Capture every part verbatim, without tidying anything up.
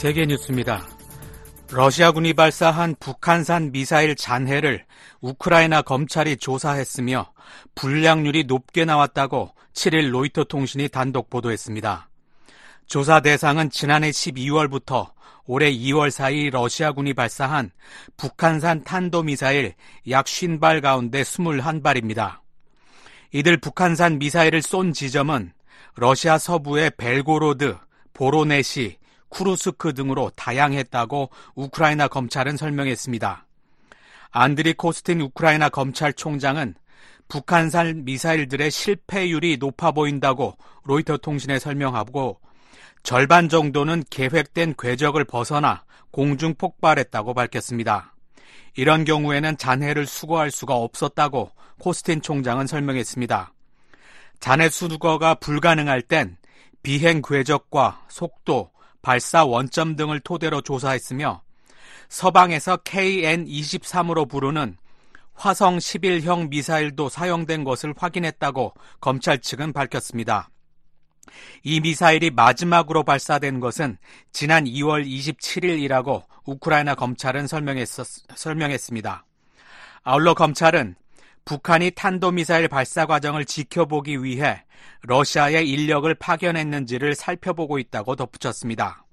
세계뉴스입니다. 러시아군이 발사한 북한산 미사일 잔해를 우크라이나 검찰이 조사했으며 불량률이 높게 나왔다고 칠일 로이터 통신이 단독 보도했습니다. 조사 대상은 지난해 십이월부터 올해 이월 사이 러시아군이 발사한 북한산 탄도미사일 약 오십 발 가운데 이십일 발입니다. 이들 북한산 미사일을 쏜 지점은 러시아 서부의 벨고로드, 보로네시, 쿠르스크 등으로 다양했다고 우크라이나 검찰은 설명했습니다. 안드리 코스틴 우크라이나 검찰총장은 북한산 미사일들의 실패율이 높아 보인다고 로이터 통신에 설명하고 절반 정도는 계획된 궤적을 벗어나 공중 폭발했다고 밝혔습니다. 이런 경우에는 잔해를 수거할 수가 없었다고 코스틴 총장은 설명했습니다. 잔해 수거가 불가능할 땐 비행 궤적과 속도, 발사 원점 등을 토대로 조사했으며 서방에서 케이엔 이십삼으로 부르는 화성 십일형 미사일도 사용된 것을 확인했다고 검찰 측은 밝혔습니다. 이 미사일이 마지막으로 발사된 것은 지난 이월 이십칠일이라고 우크라이나 검찰은 설명했었, 설명했습니다. 아울러 검찰은 북한이 탄도미사일 발사 과정을 지켜보기 위해 러시아의 인력을 파견했는지를 살펴보고 있다고 덧붙였습니다.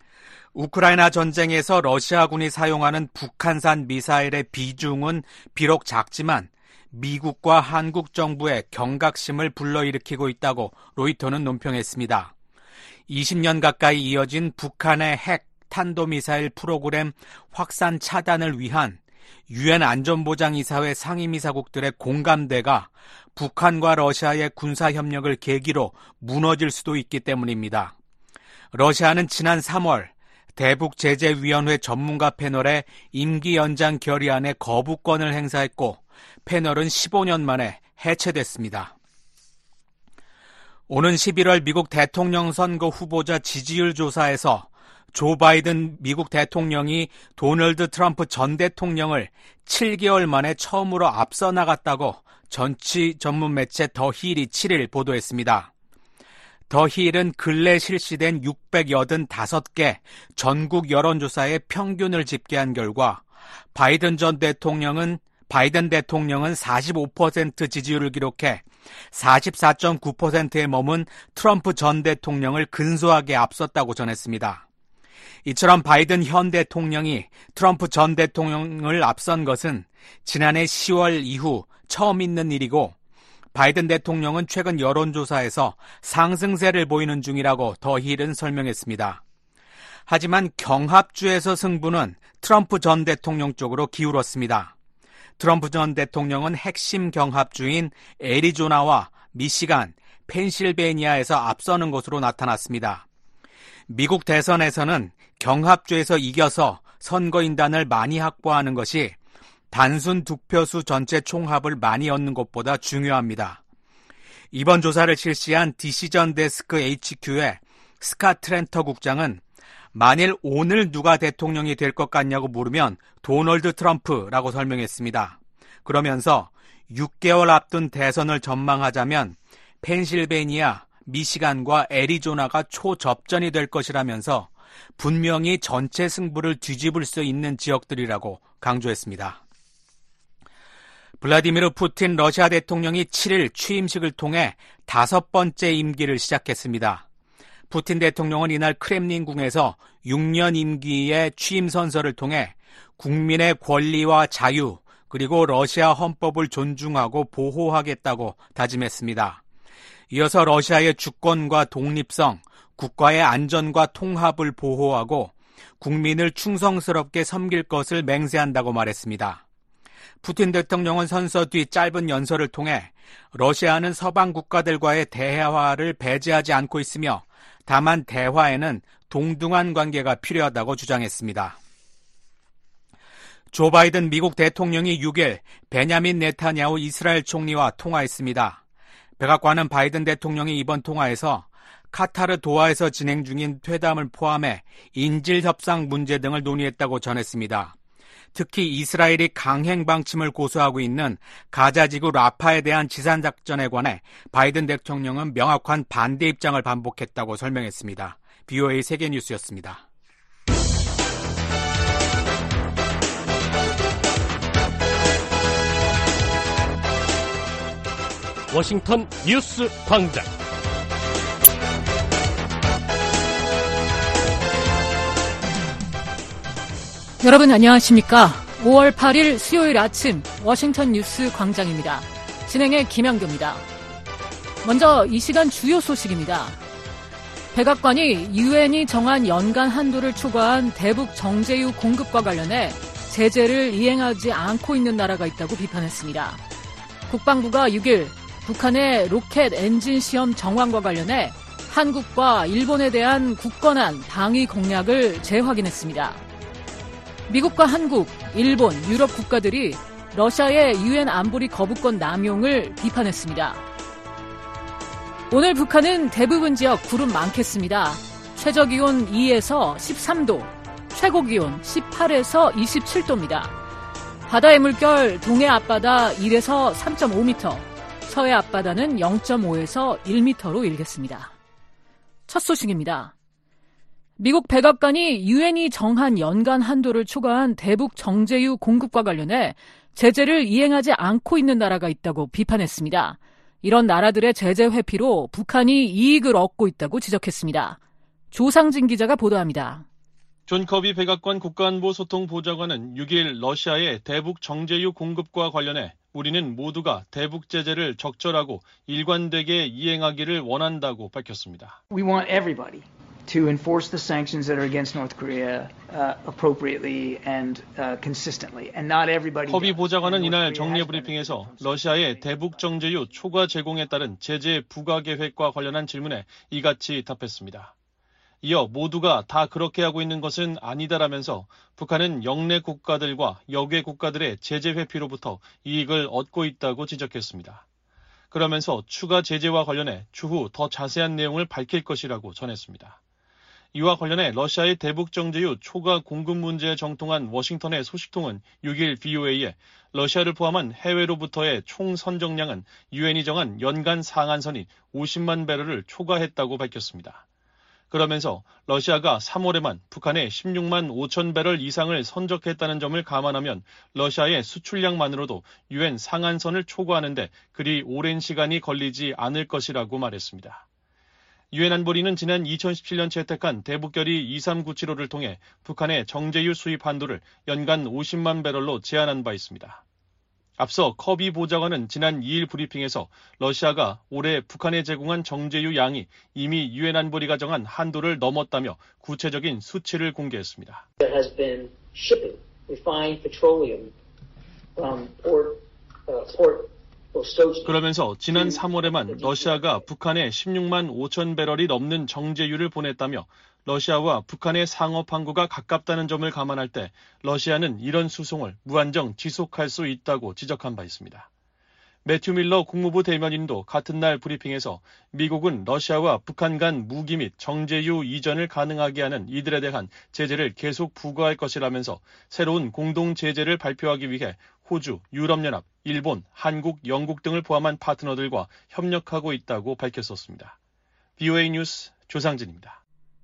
우크라이나 전쟁에서 러시아군이 사용하는 북한산 미사일의 비중은 비록 작지만 미국과 한국 정부의 경각심을 불러일으키고 있다고 로이터는 논평했습니다. 이십 년 가까이 이어진 북한의 핵 탄도미사일 프로그램 확산 차단을 위한 유엔 안전보장이사회 상임이사국들의 공감대가 북한과 러시아의 군사협력을 계기로 무너질 수도 있기 때문입니다. 러시아는 지난 삼월 대북제재위원회 전문가 패널의 임기 연장 결의안에 거부권을 행사했고 패널은 십오 년 만에 해체됐습니다. 오는 십일월 미국 대통령 선거 후보자 지지율 조사에서 조 바이든 미국 대통령이 도널드 트럼프 전 대통령을 칠 개월 만에 처음으로 앞서 나갔다고 정치 전문 매체 더 힐이 칠일 보도했습니다. 더 힐은 근래 실시된 육백팔십오 개 전국 여론조사의 평균을 집계한 결과 바이든 전 대통령은 바이든 대통령은 사십오 퍼센트 지지율을 기록해 사십사 점 구 퍼센트에 머문 트럼프 전 대통령을 근소하게 앞섰다고 전했습니다. 이처럼 바이든 현 대통령이 트럼프 전 대통령을 앞선 것은 지난해 시월 이후 처음 있는 일이고 바이든 대통령은 최근 여론조사에서 상승세를 보이는 중이라고 더 힐은 설명했습니다. 하지만 경합주에서 승부는 트럼프 전 대통령 쪽으로 기울었습니다. 트럼프 전 대통령은 핵심 경합주인 애리조나와 미시간, 펜실베니아에서 앞서는 것으로 나타났습니다. 미국 대선에서는 경합주에서 이겨서 선거인단을 많이 확보하는 것이 단순 득표수 전체 총합을 많이 얻는 것보다 중요합니다. 이번 조사를 실시한 디시전 데스크 에이치큐의 스캇 트렌터 국장은 만일 오늘 누가 대통령이 될 것 같냐고 물으면 도널드 트럼프라고 설명했습니다. 그러면서 육 개월 앞둔 대선을 전망하자면 펜실베니아, 미시간과 애리조나가 초접전이 될 것이라면서 분명히 전체 승부를 뒤집을 수 있는 지역들이라고 강조했습니다. 블라디미르 푸틴 러시아 대통령이 칠일 취임식을 통해 다섯 번째 임기를 시작했습니다. 푸틴 대통령은 이날 크렘린궁에서 육 년 임기의 취임 선서를 통해 국민의 권리와 자유 그리고 러시아 헌법을 존중하고 보호하겠다고 다짐했습니다. 이어서 러시아의 주권과 독립성, 국가의 안전과 통합을 보호하고 국민을 충성스럽게 섬길 것을 맹세한다고 말했습니다. 푸틴 대통령은 선서 뒤 짧은 연설을 통해 러시아는 서방 국가들과의 대화를 배제하지 않고 있으며 다만 대화에는 동등한 관계가 필요하다고 주장했습니다. 조 바이든 미국 대통령이 육일 베냐민 네타냐후 이스라엘 총리와 통화했습니다. 백악관은 바이든 대통령이 이번 통화에서 카타르 도하에서 진행 중인 회담을 포함해 인질 협상 문제 등을 논의했다고 전했습니다. 특히 이스라엘이 강행 방침을 고수하고 있는 가자지구 라파에 대한 지상작전에 관해 바이든 대통령은 명확한 반대 입장을 반복했다고 설명했습니다. 브이오에이 세계뉴스였습니다. 워싱턴 뉴스 광장. 여러분 안녕하십니까? 오월 팔일 수요일 아침 워싱턴 뉴스 광장입니다. 진행의 김양교입니다. 먼저 이 시간 주요 소식입니다. 백악관이 유엔이 정한 연간 한도를 초과한 대북 정제유 공급과 관련해 제재를 이행하지 않고 있는 나라가 있다고 비판했습니다. 국방부가 육일 북한의 로켓 엔진 시험 정황과 관련해 한국과 일본에 대한 굳건한 방위 공약을 재확인했습니다. 미국과 한국, 일본, 유럽 국가들이 러시아의 유엔 안보리 거부권 남용을 비판했습니다. 오늘 북한은 대부분 지역 구름 많겠습니다. 최저기온 이에서 십삼도, 최고기온 십팔에서 이십칠도입니다. 바다의 물결 동해 앞바다 일에서 삼점오 미터, 서해 앞바다는 영점오에서 일 미터로 일겠습니다. 첫 소식입니다. 미국 백악관이 유엔이 정한 연간 한도를 초과한 대북 정제유 공급과 관련해 제재를 이행하지 않고 있는 나라가 있다고 비판했습니다. 이런 나라들의 제재 회피로 북한이 이익을 얻고 있다고 지적했습니다. 조상진 기자가 보도합니다. 존 커비 백악관 국가안보소통보좌관은 육일 러시아의 대북 정제유 공급과 관련해 우리는 모두가 대북 제재를 적절하고 일관되게 이행하기를 원한다고 밝혔습니다. We want everybody to enforce the sanctions that are against North Korea uh, appropriately and uh, consistently, and not everybody. 커비 보좌관은 이날 정례 브리핑에서 러시아의 대북 정제유 초과 제공에 따른 제재 부과 계획과 관련한 질문에 이같이 답했습니다. 이어 모두가 다 그렇게 하고 있는 것은 아니다라면서 북한은 영내 국가들과 역외 국가들의 제재 회피로부터 이익을 얻고 있다고 지적했습니다. 그러면서 추가 제재와 관련해 추후 더 자세한 내용을 밝힐 것이라고 전했습니다. 이와 관련해 러시아의 대북 정제유 초과 공급 문제에 정통한 워싱턴의 소식통은 육일 브이오에이에 러시아를 포함한 해외로부터의 총 선정량은 유엔이 정한 연간 상한선인 오십만 배럴을 초과했다고 밝혔습니다. 그러면서 러시아가 삼월에만 북한에 십육만 오천 배럴 이상을 선적했다는 점을 감안하면 러시아의 수출량만으로도 유엔 상한선을 초과하는데 그리 오랜 시간이 걸리지 않을 것이라고 말했습니다. 유엔 안보리는 지난 이천십칠년 채택한 대북결의 이삼구칠오를 통해 북한의 정제유 수입 한도를 연간 오십만 배럴로 제한한 바 있습니다. 앞서 커비 보좌관은 지난 이일 브리핑에서 러시아가 올해 북한에 제공한 정제유 양이 이미 유엔 안보리가 정한 한도를 넘었다며 구체적인 수치를 공개했습니다. There has been shipping refined petroleum from port, uh, port 그러면서 지난 삼월에만 러시아가 북한에 십육만 오천 배럴이 넘는 정제유를 보냈다며 러시아와 북한의 상업 항구가 가깝다는 점을 감안할 때 러시아는 이런 수송을 무한정 지속할 수 있다고 지적한 바 있습니다. 매튜 밀러 국무부 대변인도 같은 날 브리핑에서 미국은 러시아와 북한 간 무기 및 정제유 이전을 가능하게 하는 이들에 대한 제재를 계속 부과할 것이라면서 새로운 공동 제재를 발표하기 위해 호주, 유럽연합, 일본, 한국, 영국 등을 포함한 파트너들과 협력하고 있다고 밝혔었습니다. 브이오에이 뉴스 조상진입니다.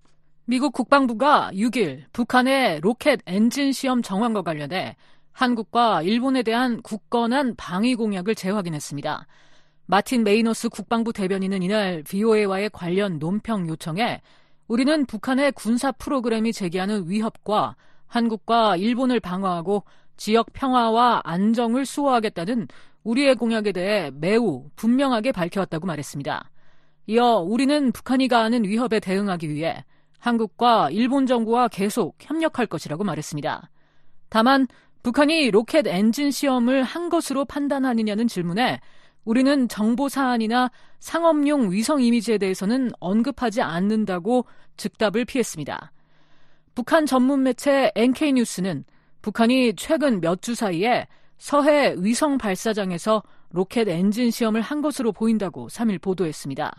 미국 국방부가 육일 북한의 로켓 엔진 시험 정황과 관련해 한국과 일본에 대한 굳건한 방위 공약을 재확인했습니다. 마틴 메이너스 국방부 대변인은 이날 브이오에이와의 관련 논평 요청에 우리는 북한의 군사 프로그램이 제기하는 위협과 한국과 일본을 방어하고 지역 평화와 안정을 수호하겠다는 우리의 공약에 대해 매우 분명하게 밝혀왔다고 말했습니다. 이어 우리는 북한이 가하는 위협에 대응하기 위해 한국과 일본 정부와 계속 협력할 것이라고 말했습니다. 다만 북한이 로켓 엔진 시험을 한 것으로 판단하느냐는 질문에 우리는 정보 사안이나 상업용 위성 이미지에 대해서는 언급하지 않는다고 즉답을 피했습니다. 북한 전문 매체 엔케이뉴스는 북한이 최근 몇 주 사이에 서해 위성 발사장에서 로켓 엔진 시험을 한 것으로 보인다고 삼일 보도했습니다.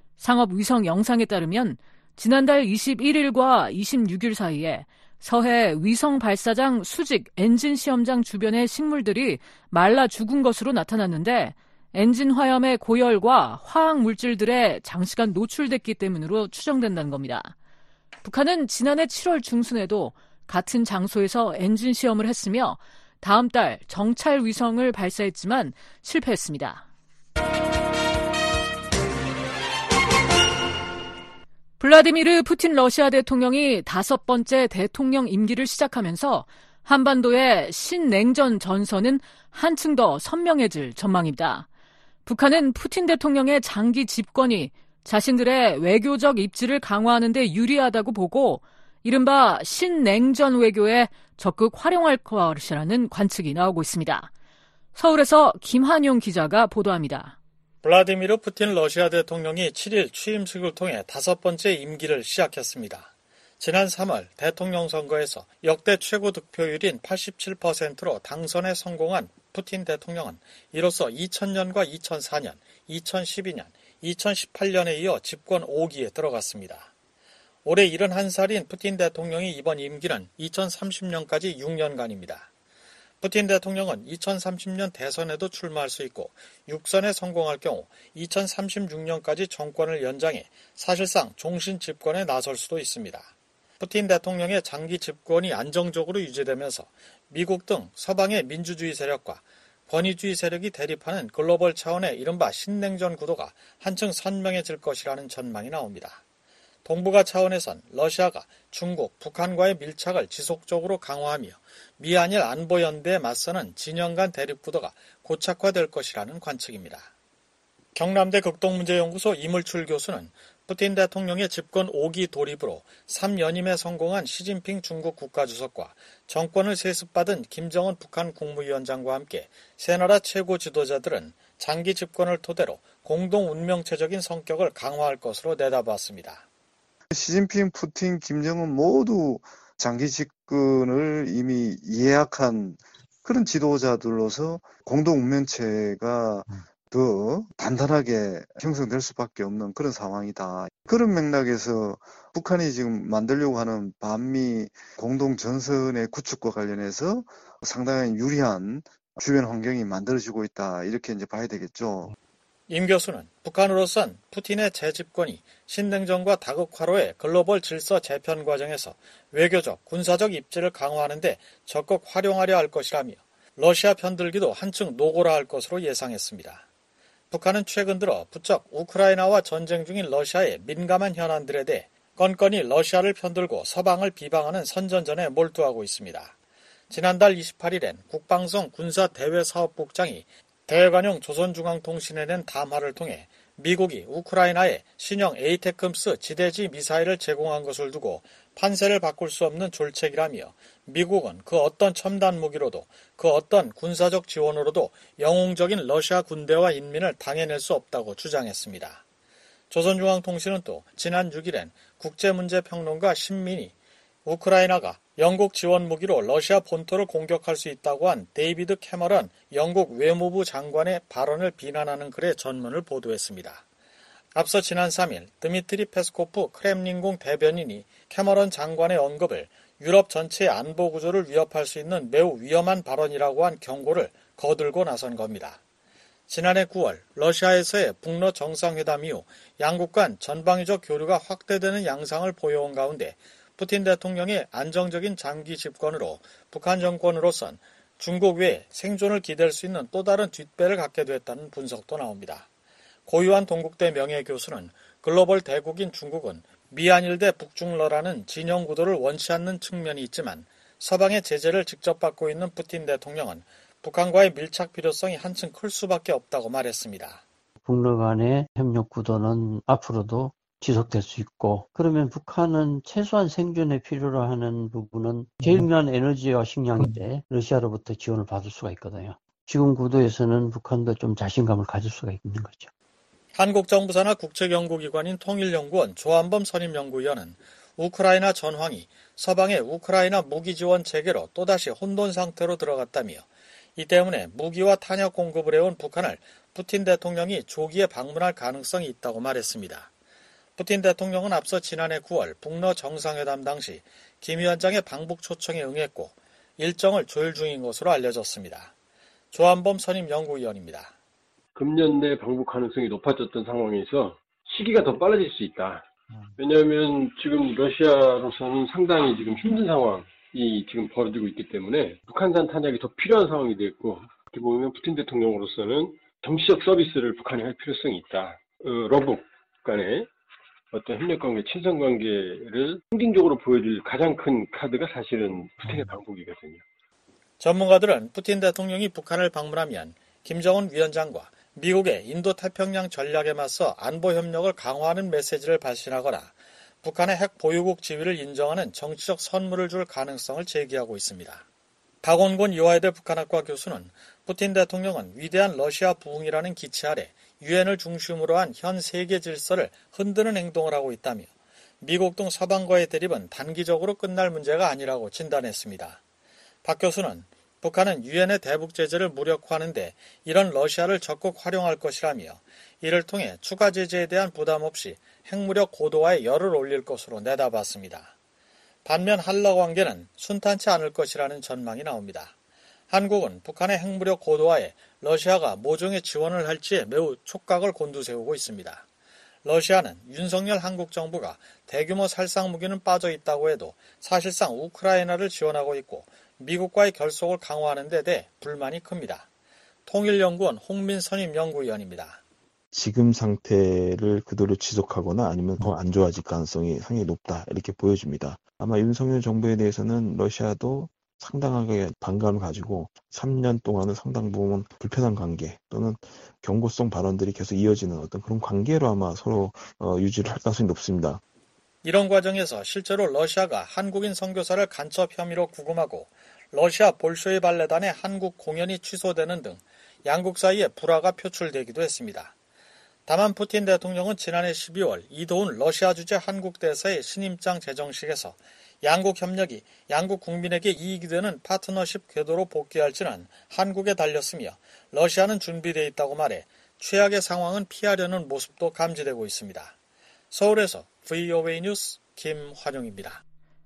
상업 위성 영상에 따르면 지난달 이십일일과 이십육일 사이에 서해 위성 발사장 수직 엔진 시험장 주변의 식물들이 말라 죽은 것으로 나타났는데 엔진 화염의 고열과 화학 물질들에 장시간 노출됐기 때문으로 추정된다는 겁니다. 북한은 지난해 칠월 중순에도 같은 장소에서 엔진 시험을 했으며 다음 달 정찰 위성을 발사했지만 실패했습니다. 블라디미르 푸틴 러시아 대통령이 다섯 번째 대통령 임기를 시작하면서 한반도의 신냉전 전선은 한층 더 선명해질 전망입니다. 북한은 푸틴 대통령의 장기 집권이 자신들의 외교적 입지를 강화하는 데 유리하다고 보고 이른바 신냉전 외교에 적극 활용할 것이라는 관측이 나오고 있습니다. 서울에서 김한용 기자가 보도합니다. 블라디미르 푸틴 러시아 대통령이 칠 일 취임식을 통해 다섯 번째 임기를 시작했습니다. 지난 삼월 대통령 선거에서 역대 최고 득표율인 팔십칠 퍼센트로 당선에 성공한 푸틴 대통령은 이로써 이천 년과 이천사 년, 이천십이 년, 이천십팔 년에 이어 집권 오 기에 들어갔습니다. 올해 일흔한 살인 푸틴 대통령이 이번 임기는 이천삼십 년까지 육 년간입니다. 푸틴 대통령은 이천삼십 년 대선에도 출마할 수 있고 육선에 성공할 경우 이천삼십육 년까지 정권을 연장해 사실상 종신 집권에 나설 수도 있습니다. 푸틴 대통령의 장기 집권이 안정적으로 유지되면서 미국 등 서방의 민주주의 세력과 권위주의 세력이 대립하는 글로벌 차원의 이른바 신냉전 구도가 한층 선명해질 것이라는 전망이 나옵니다. 동북아 차원에선 러시아가 중국, 북한과의 밀착을 지속적으로 강화하며 미한일 안보연대에 맞서는 진영 간 대립 구도가 고착화될 것이라는 관측입니다. 경남대 극동문제연구소 이물출 교수는 푸틴 대통령의 집권 오 기 돌입으로 삼 연임에 성공한 시진핑 중국 국가주석과 정권을 세습받은 김정은 북한 국무위원장과 함께 세 나라 최고 지도자들은 장기 집권을 토대로 공동 운명체적인 성격을 강화할 것으로 내다봤습니다. 시진핑, 푸틴, 김정은 모두 장기 집권을 이미 예약한 그런 지도자들로서 공동 운명체가 더 단단하게 형성될 수밖에 없는 그런 상황이다. 그런 맥락에서 북한이 지금 만들려고 하는 반미 공동 전선의 구축과 관련해서 상당히 유리한 주변 환경이 만들어지고 있다. 이렇게 이제 봐야 되겠죠. 임 교수는 북한으로선 푸틴의 재집권이 신냉전과 다극화로의 글로벌 질서 재편 과정에서 외교적, 군사적 입지를 강화하는 데 적극 활용하려 할 것이라며 러시아 편들기도 한층 노골화할 것으로 예상했습니다. 북한은 최근 들어 부쩍 우크라이나와 전쟁 중인 러시아의 민감한 현안들에 대해 건건이 러시아를 편들고 서방을 비방하는 선전전에 몰두하고 있습니다. 지난달 이십팔 일엔 국방성 군사대외사업국장이 대외관용 조선중앙통신에 낸 담화를 통해 미국이 우크라이나에 신형 에이테크엠스 지대지 미사일을 제공한 것을 두고 판세를 바꿀 수 없는 졸책이라며 미국은 그 어떤 첨단 무기로도 그 어떤 군사적 지원으로도 영웅적인 러시아 군대와 인민을 당해낼 수 없다고 주장했습니다. 조선중앙통신은 또 지난 육 일엔 국제문제평론가 신민이 우크라이나가 영국 지원 무기로 러시아 본토를 공격할 수 있다고 한 데이비드 캐머런 영국 외무부 장관의 발언을 비난하는 글의 전문을 보도했습니다. 앞서 지난 삼 일 드미트리 페스코프 크렘린궁 대변인이 캐머런 장관의 언급을 유럽 전체의 안보 구조를 위협할 수 있는 매우 위험한 발언이라고 한 경고를 거들고 나선 겁니다. 지난해 구월 러시아에서의 북러 정상회담 이후 양국 간 전방위적 교류가 확대되는 양상을 보여온 가운데 푸틴 대통령의 안정적인 장기 집권으로 북한 정권으로선 중국 외에 생존을 기댈 수 있는 또 다른 뒷배를 갖게 됐다는 분석도 나옵니다. 고유한 동국대 명예교수는 글로벌 대국인 중국은 미한일 대 북중러라는 진영 구도를 원치 않는 측면이 있지만 서방의 제재를 직접 받고 있는 푸틴 대통령은 북한과의 밀착 필요성이 한층 클 수밖에 없다고 말했습니다. 북러 간의 협력 구도는 앞으로도 지속될 수 있고, 그러면 북한은 최소한 생존에 필요로 하는 부분은 제일 중요한 에너지와 식량인데 러시아로부터 지원을 받을 수가 있거든요. 지금 구도에서는 북한도 좀 자신감을 가질 수가 있는 거죠. 한국 정부 산하 국책연구기관인 통일연구원 조한범 선임연구위원은 우크라이나 전황이 서방의 우크라이나 무기 지원 체계로 또다시 혼돈 상태로 들어갔다며 이 때문에 무기와 탄약 공급을 해온 북한을 푸틴 대통령이 조기에 방문할 가능성이 있다고 말했습니다. 푸틴 대통령은 앞서 지난해 구월 북러 정상회담 당시 김 위원장의 방북 초청에 응했고 일정을 조율 중인 것으로 알려졌습니다. 조한범 선임연구위원입니다. 금년 내 방북 가능성이 높아졌던 상황에서 시기가 더 빨라질 수 있다. 왜냐하면 지금 러시아로서는 상당히 지금 힘든 상황이 지금 벌어지고 있기 때문에 북한산 탄약이 더 필요한 상황이 됐고, 어떻게 보면 푸틴 대통령으로서는 정치적 서비스를 북한이 할 필요성이 있다. 어, 러북 간에 어떤 협력관계, 친선관계를 상징적으로 보여줄 가장 큰 카드가 사실은 푸틴의 방북이거든요. 전문가들은 푸틴 대통령이 북한을 방문하면 김정은 위원장과 미국의 인도太平양 전략에 맞서 안보 협력을 강화하는 메시지를 발신하거나 북한의 핵 보유국 지위를 인정하는 정치적 선물을 줄 가능성을 제기하고 있습니다. 박원곤 이화여대 북한학과 교수는 푸틴 대통령은 위대한 러시아 부흥이라는 기치 아래 유엔을 중심으로 한 현 세계 질서를 흔드는 행동을 하고 있다며 미국 등 서방과의 대립은 단기적으로 끝날 문제가 아니라고 진단했습니다. 박 교수는 북한은 유엔의 대북 제재를 무력화하는 데 이런 러시아를 적극 활용할 것이라며 이를 통해 추가 제재에 대한 부담 없이 핵무력 고도화에 열을 올릴 것으로 내다봤습니다. 반면 한러 관계는 순탄치 않을 것이라는 전망이 나옵니다. 한국은 북한의 핵무력 고도화에 러시아가 모종의 지원을 할지에 매우 촉각을 곤두세우고 있습니다. 러시아는 윤석열 한국 정부가 대규모 살상 무기는 빠져 있다고 해도 사실상 우크라이나를 지원하고 있고 미국과의 결속을 강화하는 데 대해 불만이 큽니다. 통일연구원 홍민 선임 연구위원입니다. 지금 상태를 그대로 지속하거나 아니면 더 안 좋아질 가능성이 상당히 높다 이렇게 보여집니다. 아마 윤석열 정부에 대해서는 러시아도 상당하게 반감을 가지고 삼 년 동안은 상당 부분 불편한 관계 또는 경고성 발언들이 계속 이어지는 어떤 그런 관계로 아마 서로 어, 유지를 할 가능성이 높습니다. 이런 과정에서 실제로 러시아가 한국인 선교사를 간첩 혐의로 구금하고 러시아 볼쇼이 발레단의 한국 공연이 취소되는 등 양국 사이에 불화가 표출되기도 했습니다. 다만 푸틴 대통령은 지난해 십이월 이도훈 러시아 주재 한국 대사의 신임장 제정식에서 양국 협력이 양국 국민에게 이익이 되는 파트너십 궤도로 복귀할지는 한국에 달렸으며 러시아는 준비되어 있다고 말해 최악의 상황은 피하려는 모습도 감지되고 있습니다. 서울에서 브이오에이 뉴스 김환용입니다.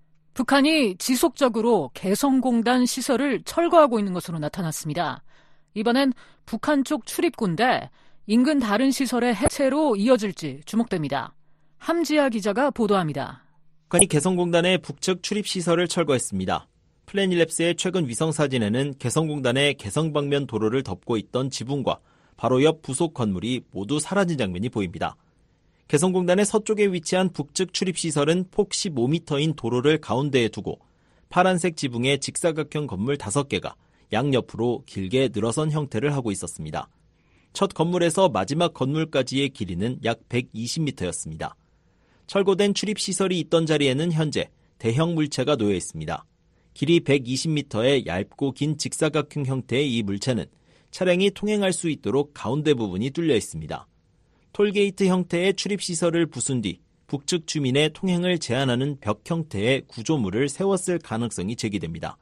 북한이 지속적으로 개성공단 시설을 철거하고 있는 것으로 나타났습니다. 이번엔 북한 쪽 출입구인데 인근 다른 시설의 해체로 이어질지 주목됩니다. 함지아 기자가 보도합니다. 북한이 개성공단의 북측 출입시설을 철거했습니다. 플래닛랩스의 최근 위성사진에는 개성공단의 개성방면 도로를 덮고 있던 지붕과 바로 옆 부속 건물이 모두 사라진 장면이 보입니다. 개성공단의 서쪽에 위치한 북측 출입시설은 폭 십오 미터인 도로를 가운데에 두고 파란색 지붕의 직사각형 건물 다섯 개가 양옆으로 길게 늘어선 형태를 하고 있었습니다. 첫 건물에서 마지막 건물까지의 길이는 약 백이십 미터였습니다. 철거된 출입시설이 있던 자리에는 현재 대형 물체가 놓여 있습니다. 길이 백이십 미터의 얇고 긴 직사각형 형태의 이 물체는 차량이 통행할 수 있도록 가운데 부분이 뚫려 있습니다. 톨게이트 형태의 출입시설을 부순 뒤 북측 주민의 통행을 제한하는 벽 형태의 구조물을 세웠을 가능성이 제기됩니다.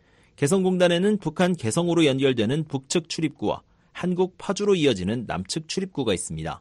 개성공단에는 북한 개성으로 연결되는 북측 출입구와 한국 파주로 이어지는 남측 출입구가 있습니다.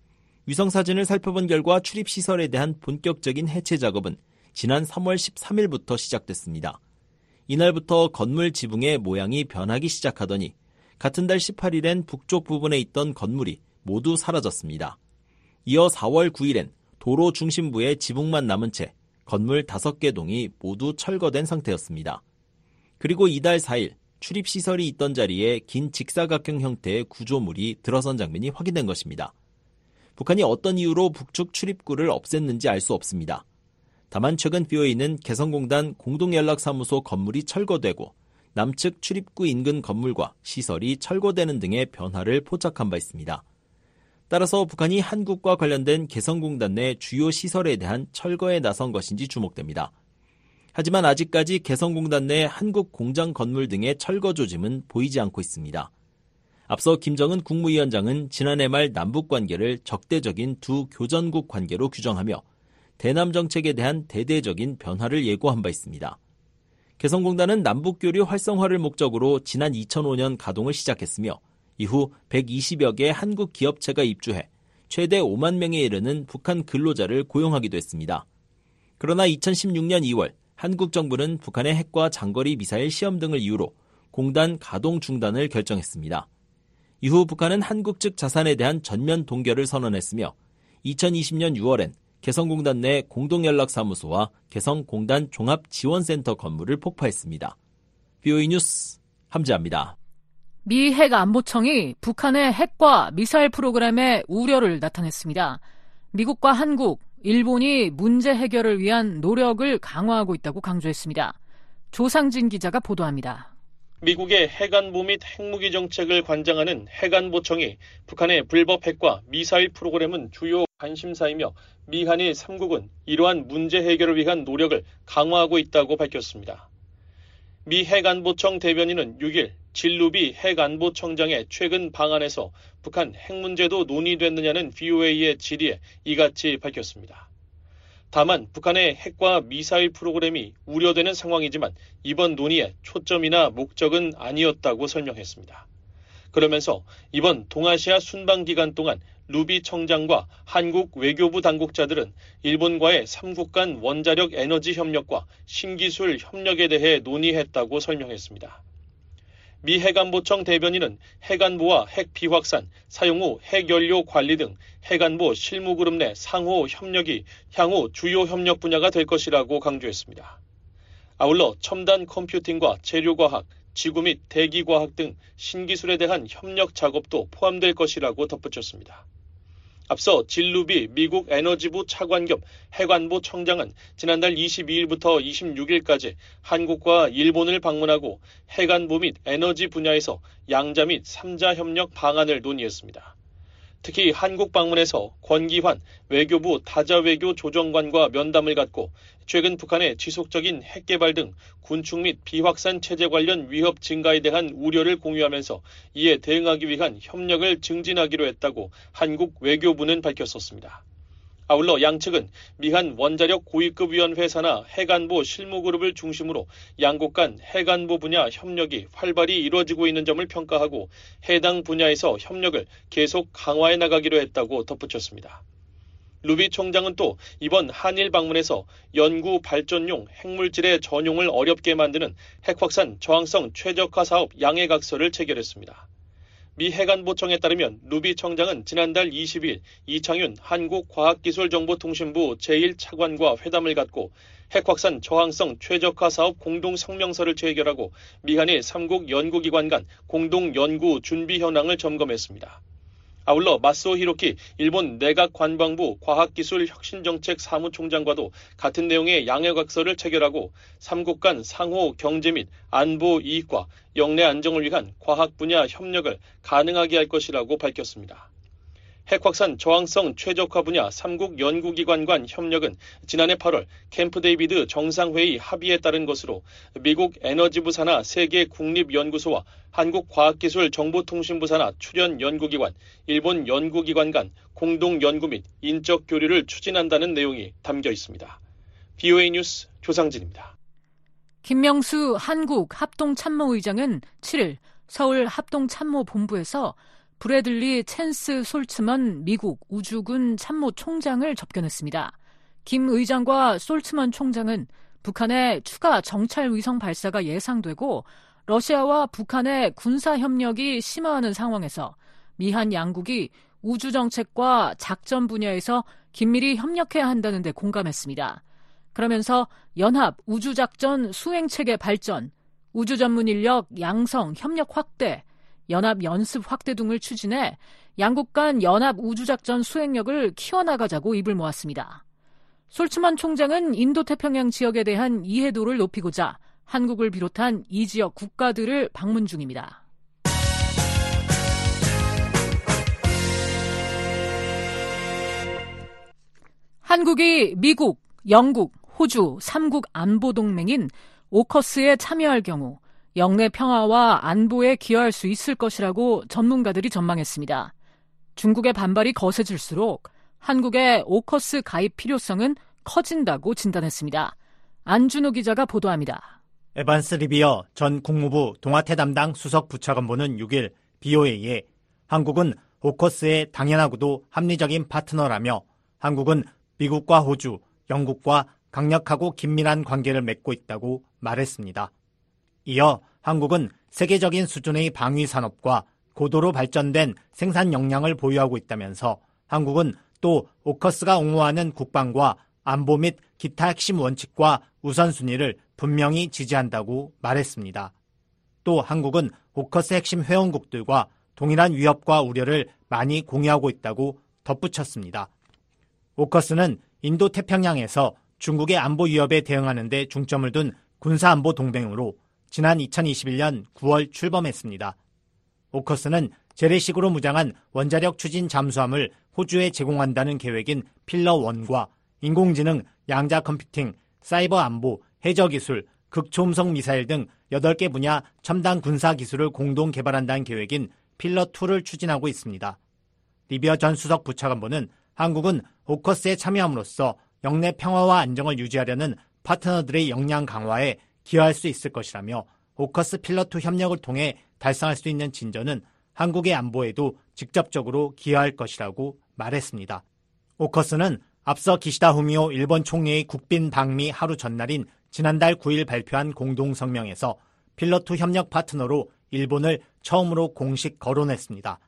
위성사진을 살펴본 결과 출입시설에 대한 본격적인 해체 작업은 지난 삼월 십삼일부터 시작됐습니다. 이날부터 건물 지붕의 모양이 변하기 시작하더니 같은 달 십팔일엔 북쪽 부분에 있던 건물이 모두 사라졌습니다. 이어 사월 구일엔 도로 중심부에 지붕만 남은 채 건물 다섯 개 동이 모두 철거된 상태였습니다. 그리고 이달 사일 출입시설이 있던 자리에 긴 직사각형 형태의 구조물이 들어선 장면이 확인된 것입니다. 북한이 어떤 이유로 북측 출입구를 없앴는지 알 수 없습니다. 다만 최근 비어있는 개성공단 공동연락사무소 건물이 철거되고 남측 출입구 인근 건물과 시설이 철거되는 등의 변화를 포착한 바 있습니다. 따라서 북한이 한국과 관련된 개성공단 내 주요 시설에 대한 철거에 나선 것인지 주목됩니다. 하지만 아직까지 개성공단 내 한국 공장 건물 등의 철거 조짐은 보이지 않고 있습니다. 앞서 김정은 국무위원장은 지난해 말 남북관계를 적대적인 두 교전국 관계로 규정하며 대남 정책에 대한 대대적인 변화를 예고한 바 있습니다. 개성공단은 남북교류 활성화를 목적으로 지난 이천오년 가동을 시작했으며 이후 백이십여 개 한국 기업체가 입주해 최대 오만 명에 이르는 북한 근로자를 고용하기도 했습니다. 그러나 이천십육년 이월 한국 정부는 북한의 핵과 장거리 미사일 시험 등을 이유로 공단 가동 중단을 결정했습니다. 이후 북한은 한국 측 자산에 대한 전면 동결을 선언했으며 이천이십년 유월엔 개성공단 내 공동연락사무소와 개성공단 종합지원센터 건물을 폭파했습니다. 브이오에이 뉴스 함지아입니다. 미 핵안보청이 북한의 핵과 미사일 프로그램에 우려를 나타냈습니다. 미국과 한국, 일본이 문제 해결을 위한 노력을 강화하고 있다고 강조했습니다. 조상진 기자가 보도합니다. 미국의 해관보 및 핵무기 정책을 관장하는 해관보청이 북한의 불법 핵과 미사일 프로그램은 주요 관심사이며 미한일 삼 국은 이러한 문제 해결을 위한 노력을 강화하고 있다고 밝혔습니다. 미 핵안보청 대변인은 육 일 진루비 핵안보청장의 최근 방안에서 북한 핵 문제도 논의됐느냐는 브이오에이의 질의에 이같이 밝혔습니다. 다만 북한의 핵과 미사일 프로그램이 우려되는 상황이지만 이번 논의의 초점이나 목적은 아니었다고 설명했습니다. 그러면서 이번 동아시아 순방 기간 동안 루비 청장과 한국 외교부 당국자들은 일본과의 삼 국 간 원자력 에너지 협력과 신기술 협력에 대해 논의했다고 설명했습니다. 미 핵안보청 대변인은 핵안보와 핵 비확산, 사용 후 핵연료 관리 등 핵안보 실무그룹 내 상호 협력이 향후 주요 협력 분야가 될 것이라고 강조했습니다. 아울러 첨단 컴퓨팅과 재료과학, 지구 및 대기과학 등 신기술에 대한 협력 작업도 포함될 것이라고 덧붙였습니다. 앞서 진루비 미국 에너지부 차관 겸 핵안보 청장은 지난달 이십이 일부터 이십육 일까지 한국과 일본을 방문하고 핵안보 및 에너지 분야에서 양자 및 삼자 협력 방안을 논의했습니다. 특히 한국 방문에서 권기환 외교부 다자외교 조정관과 면담을 갖고 최근 북한의 지속적인 핵개발 등 군축 및 비확산 체제 관련 위협 증가에 대한 우려를 공유하면서 이에 대응하기 위한 협력을 증진하기로 했다고 한국 외교부는 밝혔었습니다. 아울러 양측은 미한 원자력 고위급 위원회 산하 핵안보 실무그룹을 중심으로 양국 간 핵안보 분야 협력이 활발히 이루어지고 있는 점을 평가하고 해당 분야에서 협력을 계속 강화해 나가기로 했다고 덧붙였습니다. 루비 총장은 또 이번 한일 방문에서 연구 발전용 핵물질의 전용을 어렵게 만드는 핵확산 저항성 최적화 사업 양해각서를 체결했습니다. 미 핵안보청에 따르면 루비 청장은 지난달 이십 일 이창윤 한국과학기술정보통신부 제일 차관과 회담을 갖고 핵확산 저항성 최적화 사업 공동성명서를 체결하고 미한일 삼 국 연구기관 간 공동연구 준비 현황을 점검했습니다. 아울러 마스오 히로키 일본 내각관방부 과학기술혁신정책 사무총장과도 같은 내용의 양해각서를 체결하고 삼 국 간 상호 경제 및 안보 이익과 영내 안정을 위한 과학 분야 협력을 가능하게 할 것이라고 밝혔습니다. 핵확산 저항성 최적화 분야 삼 국 연구기관 간 협력은 지난해 팔월 캠프 데이비드 정상회의 합의에 따른 것으로 미국 에너지부 산하 세계 국립연구소와 한국과학기술정보통신부 산하 출연연구기관, 일본 연구기관 간 공동연구 및 인적 교류를 추진한다는 내용이 담겨 있습니다. 브이오에이 뉴스 조상진입니다. 김명수 한국 합동참모의장은 칠 일 서울 합동참모본부에서 브래들리 챈스 솔츠먼 미국 우주군 참모총장을 접견했습니다. 김 의장과 솔츠먼 총장은 북한의 추가 정찰 위성 발사가 예상되고 러시아와 북한의 군사 협력이 심화하는 상황에서 미한 양국이 우주 정책과 작전 분야에서 긴밀히 협력해야 한다는 데 공감했습니다. 그러면서 연합 우주작전 수행체계 발전, 우주 전문 인력 양성 협력 확대, 연합 연습 확대 등을 추진해 양국 간 연합 우주작전 수행력을 키워나가자고 입을 모았습니다. 솔츠먼 총장은 인도태평양 지역에 대한 이해도를 높이고자 한국을 비롯한 이 지역 국가들을 방문 중입니다. 한국이 미국, 영국, 호주 삼 국 안보동맹인 오커스에 참여할 경우 영내 평화와 안보에 기여할 수 있을 것이라고 전문가들이 전망했습니다. 중국의 반발이 거세질수록 한국의 오커스 가입 필요성은 커진다고 진단했습니다. 안준호 기자가 보도합니다. 에반스 리비어 전 국무부 동아태 담당 수석 부차관보는 육 일 브이오에이에 한국은 오커스의 당연하고도 합리적인 파트너라며 한국은 미국과 호주, 영국과 강력하고 긴밀한 관계를 맺고 있다고 말했습니다. 이어 한국은 세계적인 수준의 방위 산업과 고도로 발전된 생산 역량을 보유하고 있다면서 한국은 또 오커스가 옹호하는 국방과 안보 및 기타 핵심 원칙과 우선순위를 분명히 지지한다고 말했습니다. 또 한국은 오커스 핵심 회원국들과 동일한 위협과 우려를 많이 공유하고 있다고 덧붙였습니다. 오커스는 인도태평양에서 중국의 안보 위협에 대응하는 데 중점을 둔 군사안보 동맹으로 지난 이천이십일 년 구월 출범했습니다. 오커스는 재래식으로 무장한 원자력 추진 잠수함을 호주에 제공한다는 계획인 필러원과 인공지능, 양자 컴퓨팅, 사이버 안보, 해저기술, 극초음속 미사일 등 여덟 개 분야 첨단 군사 기술을 공동 개발한다는 계획인 필러이를 추진하고 있습니다. 리비어 전 수석 부차관보는 한국은 오커스에 참여함으로써 영내 평화와 안정을 유지하려는 파트너들의 역량 강화에 기여할 수 있을 것이라며 오커스 필러이 협력을 통해 달성할 수 있는 진전은 한국의 안보에도 직접적으로 기여할 것이라고 말했습니다. 오커스는 앞서 기시다 후미오 일본 총리의 국빈 방미 하루 전날인 지난달 구 일 발표한 공동성명에서 필러이 협력 파트너로 일본을 처음으로 공식 거론했습니다.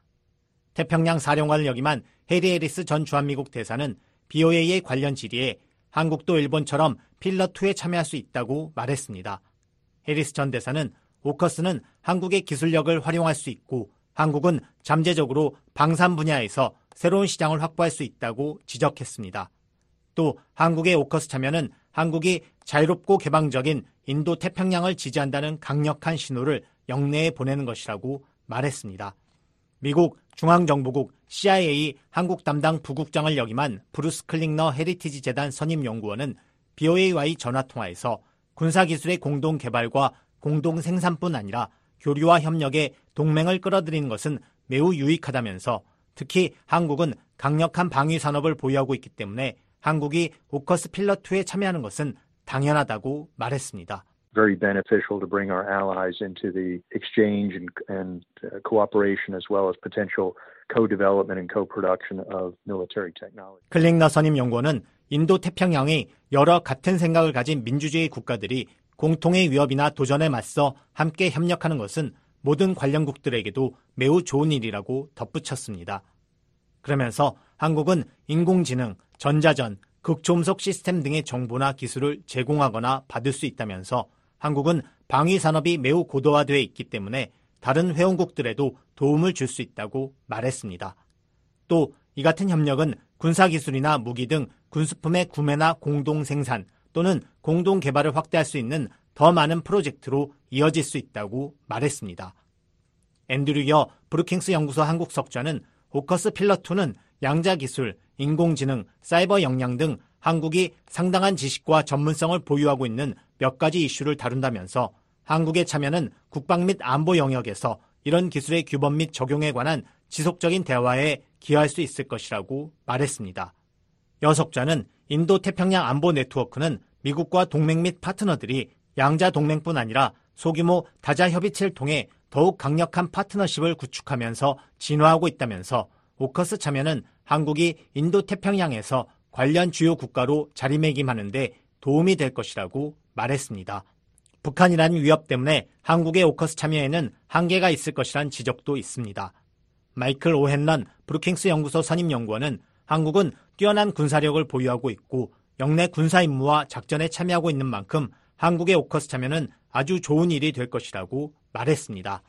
태평양 사령관을 역임한 해리 해리스 전 주한미국 대사는 비오에이의 관련 질의에 한국도 일본처럼 필러이에 참여할 수 있다고 말했습니다. 해리스 전 대사는 오커스는 한국의 기술력을 활용할 수 있고 한국은 잠재적으로 방산 분야에서 새로운 시장을 확보할 수 있다고 지적했습니다. 또 한국의 오커스 참여는 한국이 자유롭고 개방적인 인도 태평양을 지지한다는 강력한 신호를 영내에 보내는 것이라고 말했습니다. 미국 중앙정보국 씨아이에이 한국 담당 부국장을 역임한 브루스 클링너 헤리티지 재단 선임연구원은 비오에이와의 전화통화에서 군사기술의 공동 개발과 공동 생산뿐 아니라 교류와 협력에 동맹을 끌어들이는 것은 매우 유익하다면서 특히 한국은 강력한 방위 산업을 보유하고 있기 때문에 한국이 오커스 필러이에 참여하는 것은 당연하다고 말했습니다. Very beneficial to bring our allies into the exchange and, and uh, cooperation as well as potential co-development and co-production of military technology. 클링너 선임 연구원은 인도 태평양의 여러 같은 생각을 가진 민주주의 국가들이 공통의 위협이나 도전에 맞서 함께 협력하는 것은 모든 관련국들에게도 매우 좋은 일이라고 덧붙였습니다. 그러면서 한국은 인공지능, 전자전, 극초음속 시스템 등의 정보나 기술을 제공하거나 받을 수 있다면서 한국은 방위 산업이 매우 고도화되어 있기 때문에 다른 회원국들에도 도움을 줄 수 있다고 말했습니다. 또 이 같은 협력은 군사기술이나 무기 등 군수품의 구매나 공동 생산 또는 공동 개발을 확대할 수 있는 더 많은 프로젝트로 이어질 수 있다고 말했습니다. 앤드류 여 브루킹스 연구소 한국 석좌는 오커스 필러이는 양자기술, 인공지능, 사이버 역량 등 한국이 상당한 지식과 전문성을 보유하고 있는 몇 가지 이슈를 다룬다면서 한국의 참여는 국방 및 안보 영역에서 이런 기술의 규범 및 적용에 관한 지속적인 대화에 기여할 수 있을 것이라고 말했습니다. 여 석좌는 인도 태평양 안보 네트워크는 미국과 동맹 및 파트너들이 양자 동맹뿐 아니라 소규모 다자 협의체를 통해 더욱 강력한 파트너십을 구축하면서 진화하고 있다면서 오커스 참여는 한국이 인도 태평양에서 관련 주요 국가로 자리매김하는 데 도움이 될 것이라고 말했습니다. 북한이라는 위협 때문에 한국의 오커스 참여에는 한계가 있을 것이란 지적도 있습니다. 마이클 오헨런 브루킹스 연구소 선임연구원은 한국은 뛰어난 군사력을 보유하고 있고 영내 군사 임무와 작전에 참여하고 있는 만큼 한국의 오커스 참여는 아주 좋은 일이 될 것이라고 말했습니다.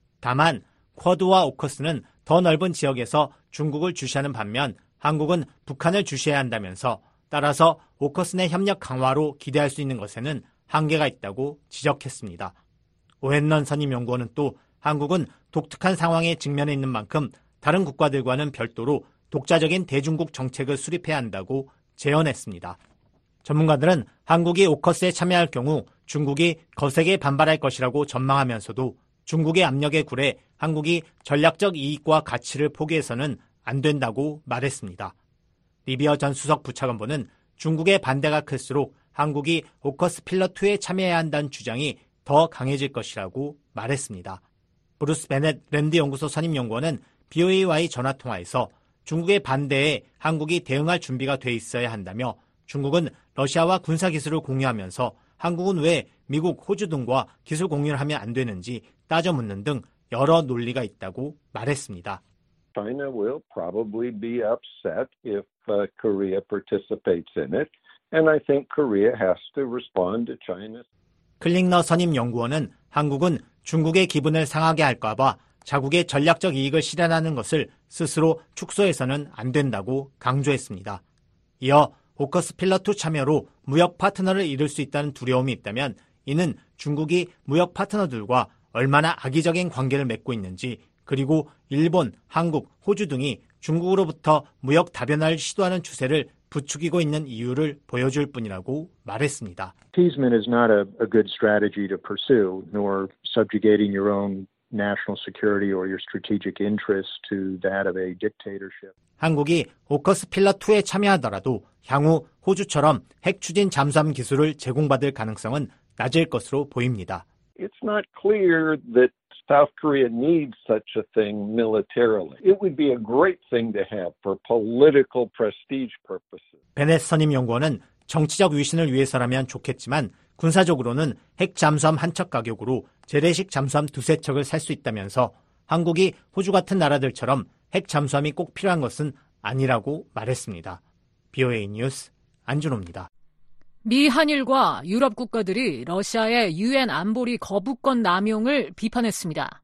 다만 쿼드와 오커스는 더 넓은 지역에서 중국을 주시하는 반면 한국은 북한을 주시해야 한다면서 따라서 오커스 내 협력 강화로 기대할 수 있는 것에는 한계가 있다고 지적했습니다. 오헨런 선임연구원은 또 한국은 독특한 상황에 직면해 있는 만큼 다른 국가들과는 별도로 독자적인 대중국 정책을 수립해야 한다고 제언했습니다. 전문가들은 한국이 오커스에 참여할 경우 중국이 거세게 반발할 것이라고 전망하면서도 중국의 압력에 굴해 한국이 전략적 이익과 가치를 포기해서는 안 된다고 말했습니다. 리비어 전 수석 부차관보는 중국의 반대가 클수록 한국이 오커스 필러이에 참여해야 한다는 주장이 더 강해질 것이라고 말했습니다. 브루스 베넷 랜드 연구소 선임연구원은 비오에이와의 전화통화에서 중국의 반대에 한국이 대응할 준비가 돼 있어야 한다며 중국은 러시아와 군사기술을 공유하면서 한국은 왜 미국, 호주 등과 기술 공유를 하면 안 되는지 따져 묻는 등 여러 논리가 있다고 말했습니다. China will probably be upset if uh, Korea participates in it, and I think Korea has to respond to China. 클링너 선임 연구원은 한국은 중국의 기분을 상하게 할까 봐 자국의 전략적 이익을 실현하는 것을 스스로 축소해서는 안 된다고 강조했습니다. 이어 오커스 필러2 참여로 무역 파트너를 이룰 수 있다는 두려움이 있다면 이는 중국이 무역 파트너들과 얼마나 악의적인 관계를 맺고 있는지, 그리고 일본, 한국, 호주 등이 중국으로부터 무역 다변화를 시도하는 추세를 부추기고 있는 이유를 보여줄 뿐이라고 말했습니다. Appeasement is not a, a good strategy to pursue, nor subjugating your own national security or your strategic interests to that of a dictatorship. 한국이 오커스 필러2에 참여하더라도 향후 호주처럼 핵 추진 잠수함 기술을 제공받을 가능성은 낮을 것으로 보입니다. It's not clear that South Korea needs such a thing militarily. It would be a great thing to have for political prestige purposes. 베넷 선임 연구원은 정치적 위신을 위해서라면 좋겠지만 군사적으로는 핵 잠수함 한 척 가격으로 재래식 잠수함 두세 척을 살 수 있다면서 한국이 호주 같은 나라들처럼 핵 잠수함이 꼭 필요한 것은 아니라고 말했습니다. 비오에이 뉴스 안준호입니다. 미 한일과 유럽 국가들이 러시아의 유엔 안보리 거부권 남용을 비판했습니다.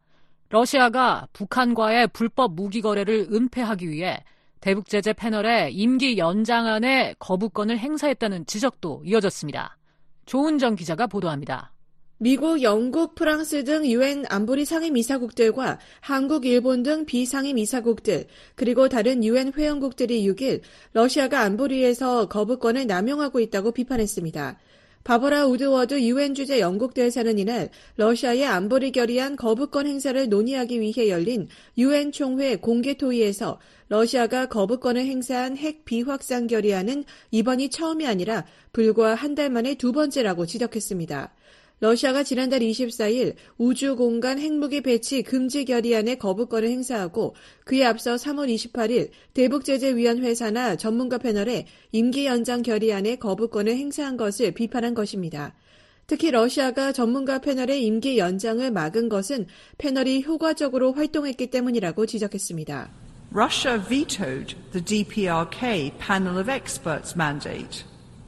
러시아가 북한과의 불법 무기 거래를 은폐하기 위해 대북 제재 패널의 임기 연장안에 거부권을 행사했다는 지적도 이어졌습니다. 조은정 기자가 보도합니다. 미국, 영국, 프랑스 등 유엔 안보리 상임이사국들과 한국, 일본 등 비상임이사국들, 그리고 다른 유엔 회원국들이 육 일 러시아가 안보리에서 거부권을 남용하고 있다고 비판했습니다. 바버라 우드워드 유엔 주재 영국 대사는 이날 러시아의 안보리 결의안 거부권 행사를 논의하기 위해 열린 유엔 총회 공개 토의에서 러시아가 거부권을 행사한 핵 비확산 결의안은 이번이 처음이 아니라 불과 한 달 만에 두 번째라고 지적했습니다. 러시아가 지난달 이십사일 우주공간 핵무기 배치 금지 결의안에 거부권을 행사하고 그에 앞서 삼월 이십팔일 대북제재위원회 산하 전문가 패널에 임기 연장 결의안에 거부권을 행사한 것을 비판한 것입니다. 특히 러시아가 전문가 패널의 임기 연장을 막은 것은 패널이 효과적으로 활동했기 때문이라고 지적했습니다. Russia vetoed the 디피아르케이 panel of experts mandate.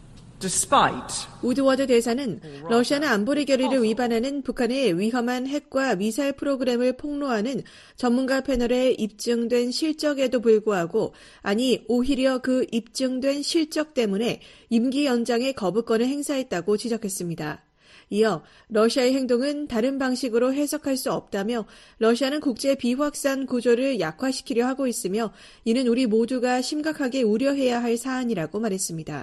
Despite 우드워드 대사는 러시아는 안보리 결의를 위반하는 북한의 위험한 핵과 미사일 프로그램을 폭로하는 전문가 패널에 입증된 실적에도 불구하고, 아니 오히려 그 입증된 실적 때문에 임기 연장의 거부권을 행사했다고 지적했습니다. 이어 러시아의 행동은 다른 방식으로 해석할 수 없다며 러시아는 국제 비확산 구조를 약화시키려 하고 있으며 이는 우리 모두가 심각하게 우려해야 할 사안이라고 말했습니다.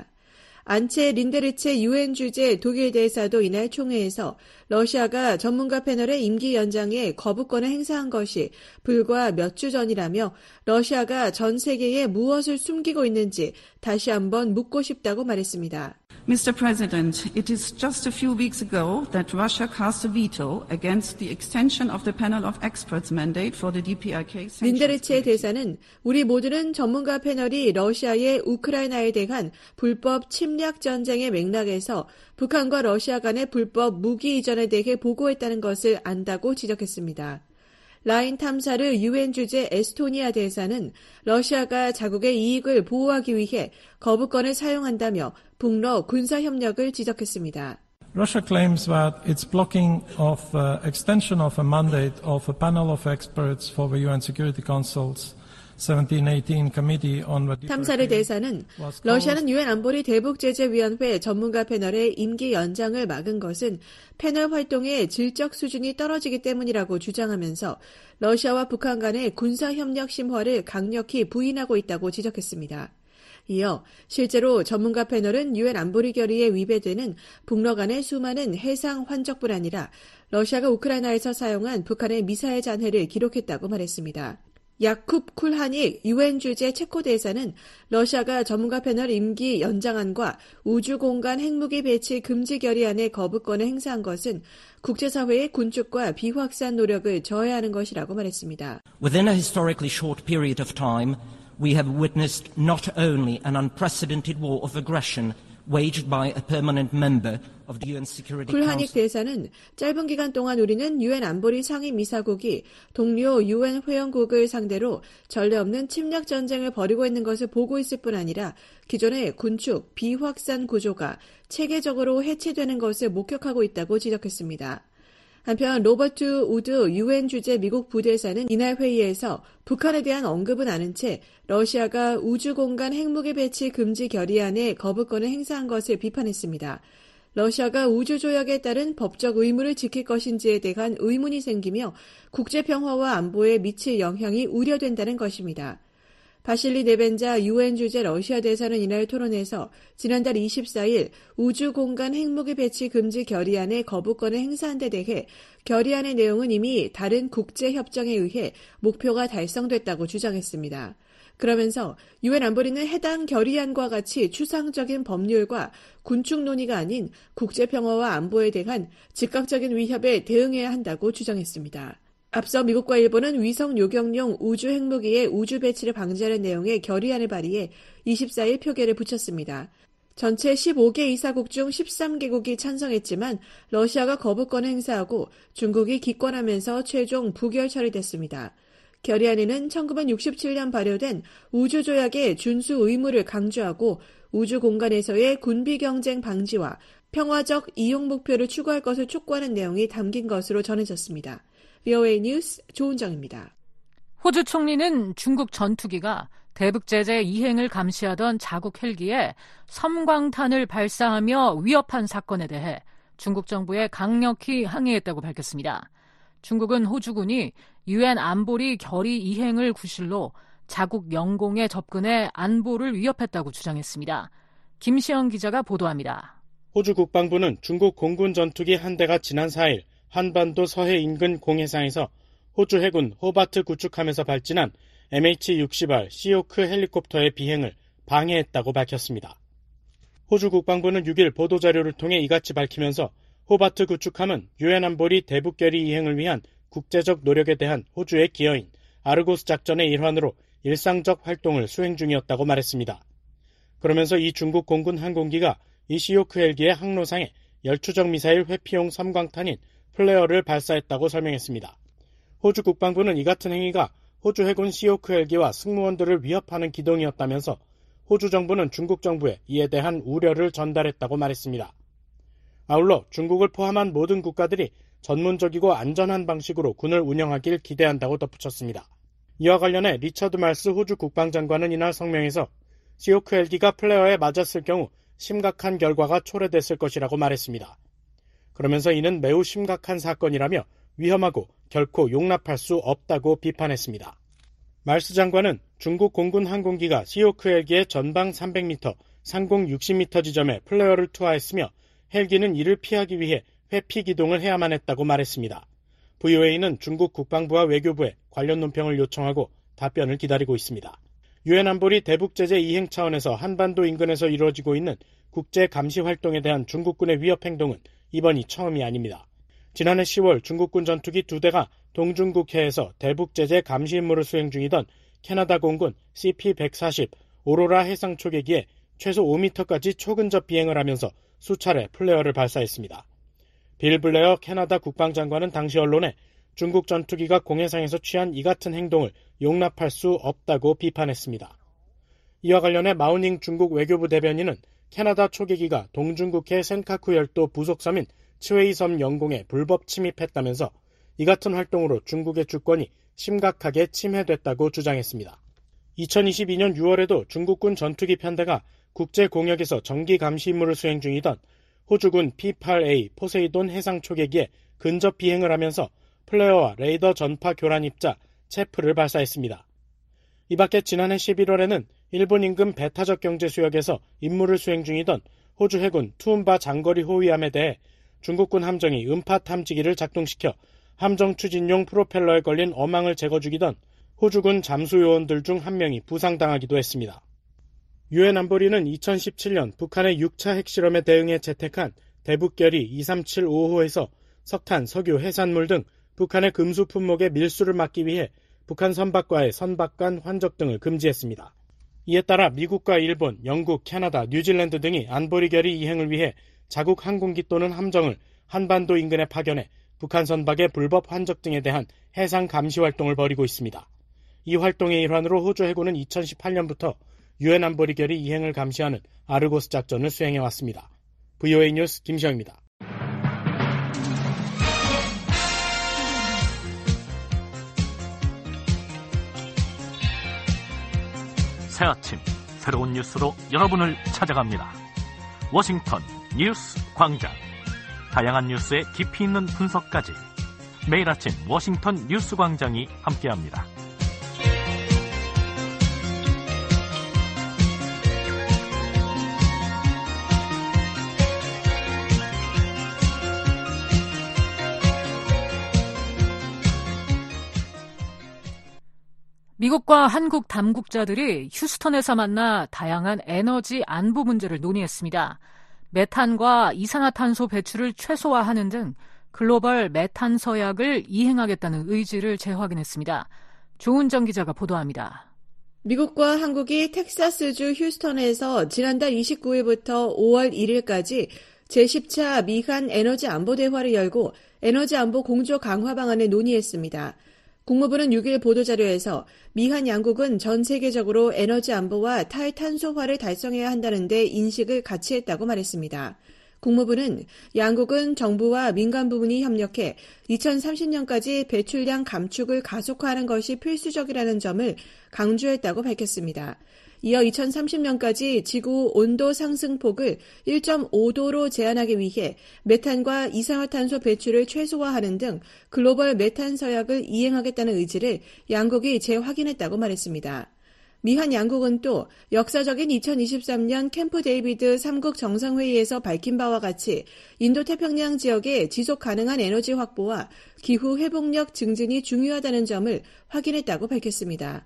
안체 린데르체 유엔 주재 독일 대사도 이날 총회에서 러시아가 전문가 패널의 임기 연장에 거부권을 행사한 것이 불과 몇 주 전이라며 러시아가 전 세계에 무엇을 숨기고 있는지 다시 한번 묻고 싶다고 말했습니다. Mister President, it is just a few weeks ago that Russia cast a veto against the extension of the panel of experts mandate for the 디피아르케이 sanctions. 린데르체 대사는 우리 모두는 전문가 패널이 러시아의 우크라이나에 대한 불법 침략 전쟁의 맥락에서 북한과 러시아 간의 불법 무기 이전에 대해 보고했다는 것을 안다고 지적했습니다. 라인 탐사르 유엔 주재 에스토니아 대사는 러시아가 자국의 이익을 보호하기 위해 거부권을 사용한다며 북러 군사 협력을 지적했습니다. Russia claims that it's blocking of uh, extension of a mandate of a panel of experts for the 유엔 Security Council's seventeen eighteen Committee on the 탐사르 대사는 러시아는 유엔 안보리 대북제재위원회 전문가 패널의 임기 연장을 막은 것은 패널 활동의 질적 수준이 떨어지기 때문이라고 주장하면서 러시아와 북한 간의 군사협력 심화를 강력히 부인하고 있다고 지적했습니다. 이어 실제로 전문가 패널은 유엔 안보리 결의에 위배되는 북러 간의 수많은 해상 환적뿐 아니라 러시아가 우크라이나에서 사용한 북한의 미사일 잔해를 기록했다고 말했습니다. 야쿱 쿨하닉 유엔 주재 체코 대사는 러시아가 전문가 패널 임기 연장안과 우주공간 핵무기 배치 금지 결의안에 거부권을 행사한 것은 국제사회의 군축과 비확산 노력을 저해하는 것이라고 말했습니다. Within a historically short period of time, we have witnessed not only an unprecedented war of aggression waged by a permanent member of the 유엔 Security Council. 쿨하닉 대사는 짧은 기간 동안 우리는 유엔 안보리 상임이사국이 동료 유엔 회원국을 상대로 전례 없는 침략 전쟁을 벌이고 있는 것을 보고 있을 뿐 아니라 기존의 군축, 비확산 구조가 체계적으로 해체되는 것을 목격하고 있다고 지적했습니다. 한편 로버트 우드 유엔 주재 미국 부대사는 이날 회의에서 북한에 대한 언급은 않은 채 러시아가 우주공간 핵무기 배치 금지 결의안에 거부권을 행사한 것을 비판했습니다. 러시아가 우주조약에 따른 법적 의무를 지킬 것인지에 대한 의문이 생기며 국제평화와 안보에 미칠 영향이 우려된다는 것입니다. 바실리 네벤자 유엔 주재 러시아 대사는 이날 토론에서 지난달 이십사일 우주공간 핵무기 배치 금지 결의안에 거부권을 행사한 데 대해 결의안의 내용은 이미 다른 국제협정에 의해 목표가 달성됐다고 주장했습니다. 그러면서 유엔 안보리는 해당 결의안과 같이 추상적인 법률과 군축 논의가 아닌 국제평화와 안보에 대한 즉각적인 위협에 대응해야 한다고 주장했습니다. 앞서 미국과 일본은 위성 요격용 우주 핵무기의 우주 배치를 방지하는 내용의 결의안을 발의해 이십사일 표결에 붙였습니다. 전체 십오개 이사국 중 십삼 개국이 찬성했지만 러시아가 거부권을 행사하고 중국이 기권하면서 최종 부결 처리됐습니다. 결의안에는 천구백육십칠년 발효된 우주조약의 준수 의무를 강조하고 우주 공간에서의 군비 경쟁 방지와 평화적 이용 목표를 추구할 것을 촉구하는 내용이 담긴 것으로 전해졌습니다. 브이오에이 뉴스 조은정입니다. 호주 총리는 중국 전투기가 대북 제재 이행을 감시하던 자국 헬기에 섬광탄을 발사하며 위협한 사건에 대해 중국 정부에 강력히 항의했다고 밝혔습니다. 중국은 호주군이 유엔 안보리 결의 이행을 구실로 자국 영공에 접근해 안보를 위협했다고 주장했습니다. 김시영 기자가 보도합니다. 호주 국방부는 중국 공군 전투기 한 대가 지난 사일 한반도 서해 인근 공해상에서 호주 해군 호바트 구축함에서 발진한 엠에이치 육십알 시오크 헬리콥터의 비행을 방해했다고 밝혔습니다. 호주 국방부는 육일 보도자료를 통해 이같이 밝히면서 호바트 구축함은 유엔 안보리 대북 결의 이행을 위한 국제적 노력에 대한 호주의 기여인 아르고스 작전의 일환으로 일상적 활동을 수행 중이었다고 말했습니다. 그러면서 이 중국 공군 항공기가 이 시오크 헬기의 항로상에 열추적 미사일 회피용 섬광탄인 플레어를 발사했다고 설명했습니다. 호주 국방부는 이 같은 행위가 호주 해군 시오크 헬기와 승무원들을 위협하는 기동이었다면서 호주 정부는 중국 정부에 이에 대한 우려를 전달했다고 말했습니다. 아울러 중국을 포함한 모든 국가들이 전문적이고 안전한 방식으로 군을 운영하길 기대한다고 덧붙였습니다. 이와 관련해 리처드 말스 호주 국방장관은 이날 성명에서 시오크 헬기가 플레어에 맞았을 경우 심각한 결과가 초래됐을 것이라고 말했습니다. 그러면서 이는 매우 심각한 사건이라며 위험하고 결코 용납할 수 없다고 비판했습니다. 말스 장관은 중국 공군 항공기가 시오크 헬기의 전방 삼백 미터, 상공 육십 미터 지점에 플레어를 투하했으며 헬기는 이를 피하기 위해 회피 기동을 해야만 했다고 말했습니다. 브이오에이는 중국 국방부와 외교부에 관련 논평을 요청하고 답변을 기다리고 있습니다. 유엔 안보리 대북 제재 이행 차원에서 한반도 인근에서 이루어지고 있는 국제 감시 활동에 대한 중국군의 위협 행동은 이번이 처음이 아닙니다. 지난해 시월 중국군 전투기 두 대가 동중국해에서 대북 제재 감시 임무를 수행 중이던 캐나다 공군 씨피 백사십 오로라 해상 초계기에 최소 오 미터까지 초근접 비행을 하면서 수차례 플레어를 발사했습니다. 빌 블레어 캐나다 국방장관은 당시 언론에 중국 전투기가 공해상에서 취한 이 같은 행동을 용납할 수 없다고 비판했습니다. 이와 관련해 마우닝 중국 외교부 대변인은 캐나다 초계기가 동중국해 센카쿠 열도 부속섬인 츠웨이섬 영공에 불법 침입했다면서 이 같은 활동으로 중국의 주권이 심각하게 침해됐다고 주장했습니다. 이천이십이년 유월에도 중국군 전투기 편대가 국제 공역에서 정기 감시 임무를 수행 중이던 호주군 피 팔 에이 포세이돈 해상 초계기에 근접 비행을 하면서 플레어와 레이더 전파 교란 입자 체프를 발사했습니다. 이 밖에 지난해 십일월에는 일본 인근 배타적 경제 수역에서 임무를 수행 중이던 호주 해군 투움바 장거리 호위함에 대해 중국군 함정이 음파 탐지기를 작동시켜 함정 추진용 프로펠러에 걸린 어망을 제거 중이던 호주군 잠수요원들 중 한 명이 부상당하기도 했습니다. 유엔 안보리는 이천십칠년 북한의 육 차 핵실험에 대응해 채택한 대북결의 이삼칠오호에서 석탄, 석유, 해산물 등 북한의 금수 품목의 밀수를 막기 위해 북한 선박과의 선박간 환적 등을 금지했습니다. 이에 따라 미국과 일본, 영국, 캐나다, 뉴질랜드 등이 안보리 결의 이행을 위해 자국 항공기 또는 함정을 한반도 인근에 파견해 북한 선박의 불법 환적 등에 대한 해상 감시 활동을 벌이고 있습니다. 이 활동의 일환으로 호주 해군은 이천십팔년부터 유엔 안보리 결의 이행을 감시하는 아르고스 작전을 수행해왔습니다. 브이오에이 뉴스 김시영입니다. 새아침 새로운 뉴스로 여러분을 찾아갑니다. 워싱턴 뉴스 광장. 다양한 뉴스의 깊이 있는 분석까지 매일 아침 워싱턴 뉴스 광장이 함께합니다. 미국과 한국 당국자들이 휴스턴에서 만나 다양한 에너지 안보 문제를 논의했습니다. 메탄과 이산화탄소 배출을 최소화하는 등 글로벌 메탄 서약을 이행하겠다는 의지를 재확인했습니다. 조은정 기자가 보도합니다. 미국과 한국이 텍사스주 휴스턴에서 지난달 이십구일부터 오월 일일까지 제십 차 미한 에너지 안보 대화를 열고 에너지 안보 공조 강화 방안을 논의했습니다. 국무부는 육일 보도자료에서 미한 양국은 전 세계적으로 에너지 안보와 탈탄소화를 달성해야 한다는 데 인식을 같이 했다고 말했습니다. 국무부는 양국은 정부와 민간 부문이 협력해 이천삼십년까지 배출량 감축을 가속화하는 것이 필수적이라는 점을 강조했다고 밝혔습니다. 이어 이천삼십년까지 지구 온도 상승폭을 일 점 오도로 제한하기 위해 메탄과 이산화탄소 배출을 최소화하는 등 글로벌 메탄 서약을 이행하겠다는 의지를 양국이 재확인했다고 말했습니다. 미한 양국은 또 역사적인 이천이십삼년 캠프 데이비드 삼국 정상회의에서 밝힌 바와 같이 인도태평양 지역의 지속 가능한 에너지 확보와 기후 회복력 증진이 중요하다는 점을 확인했다고 밝혔습니다.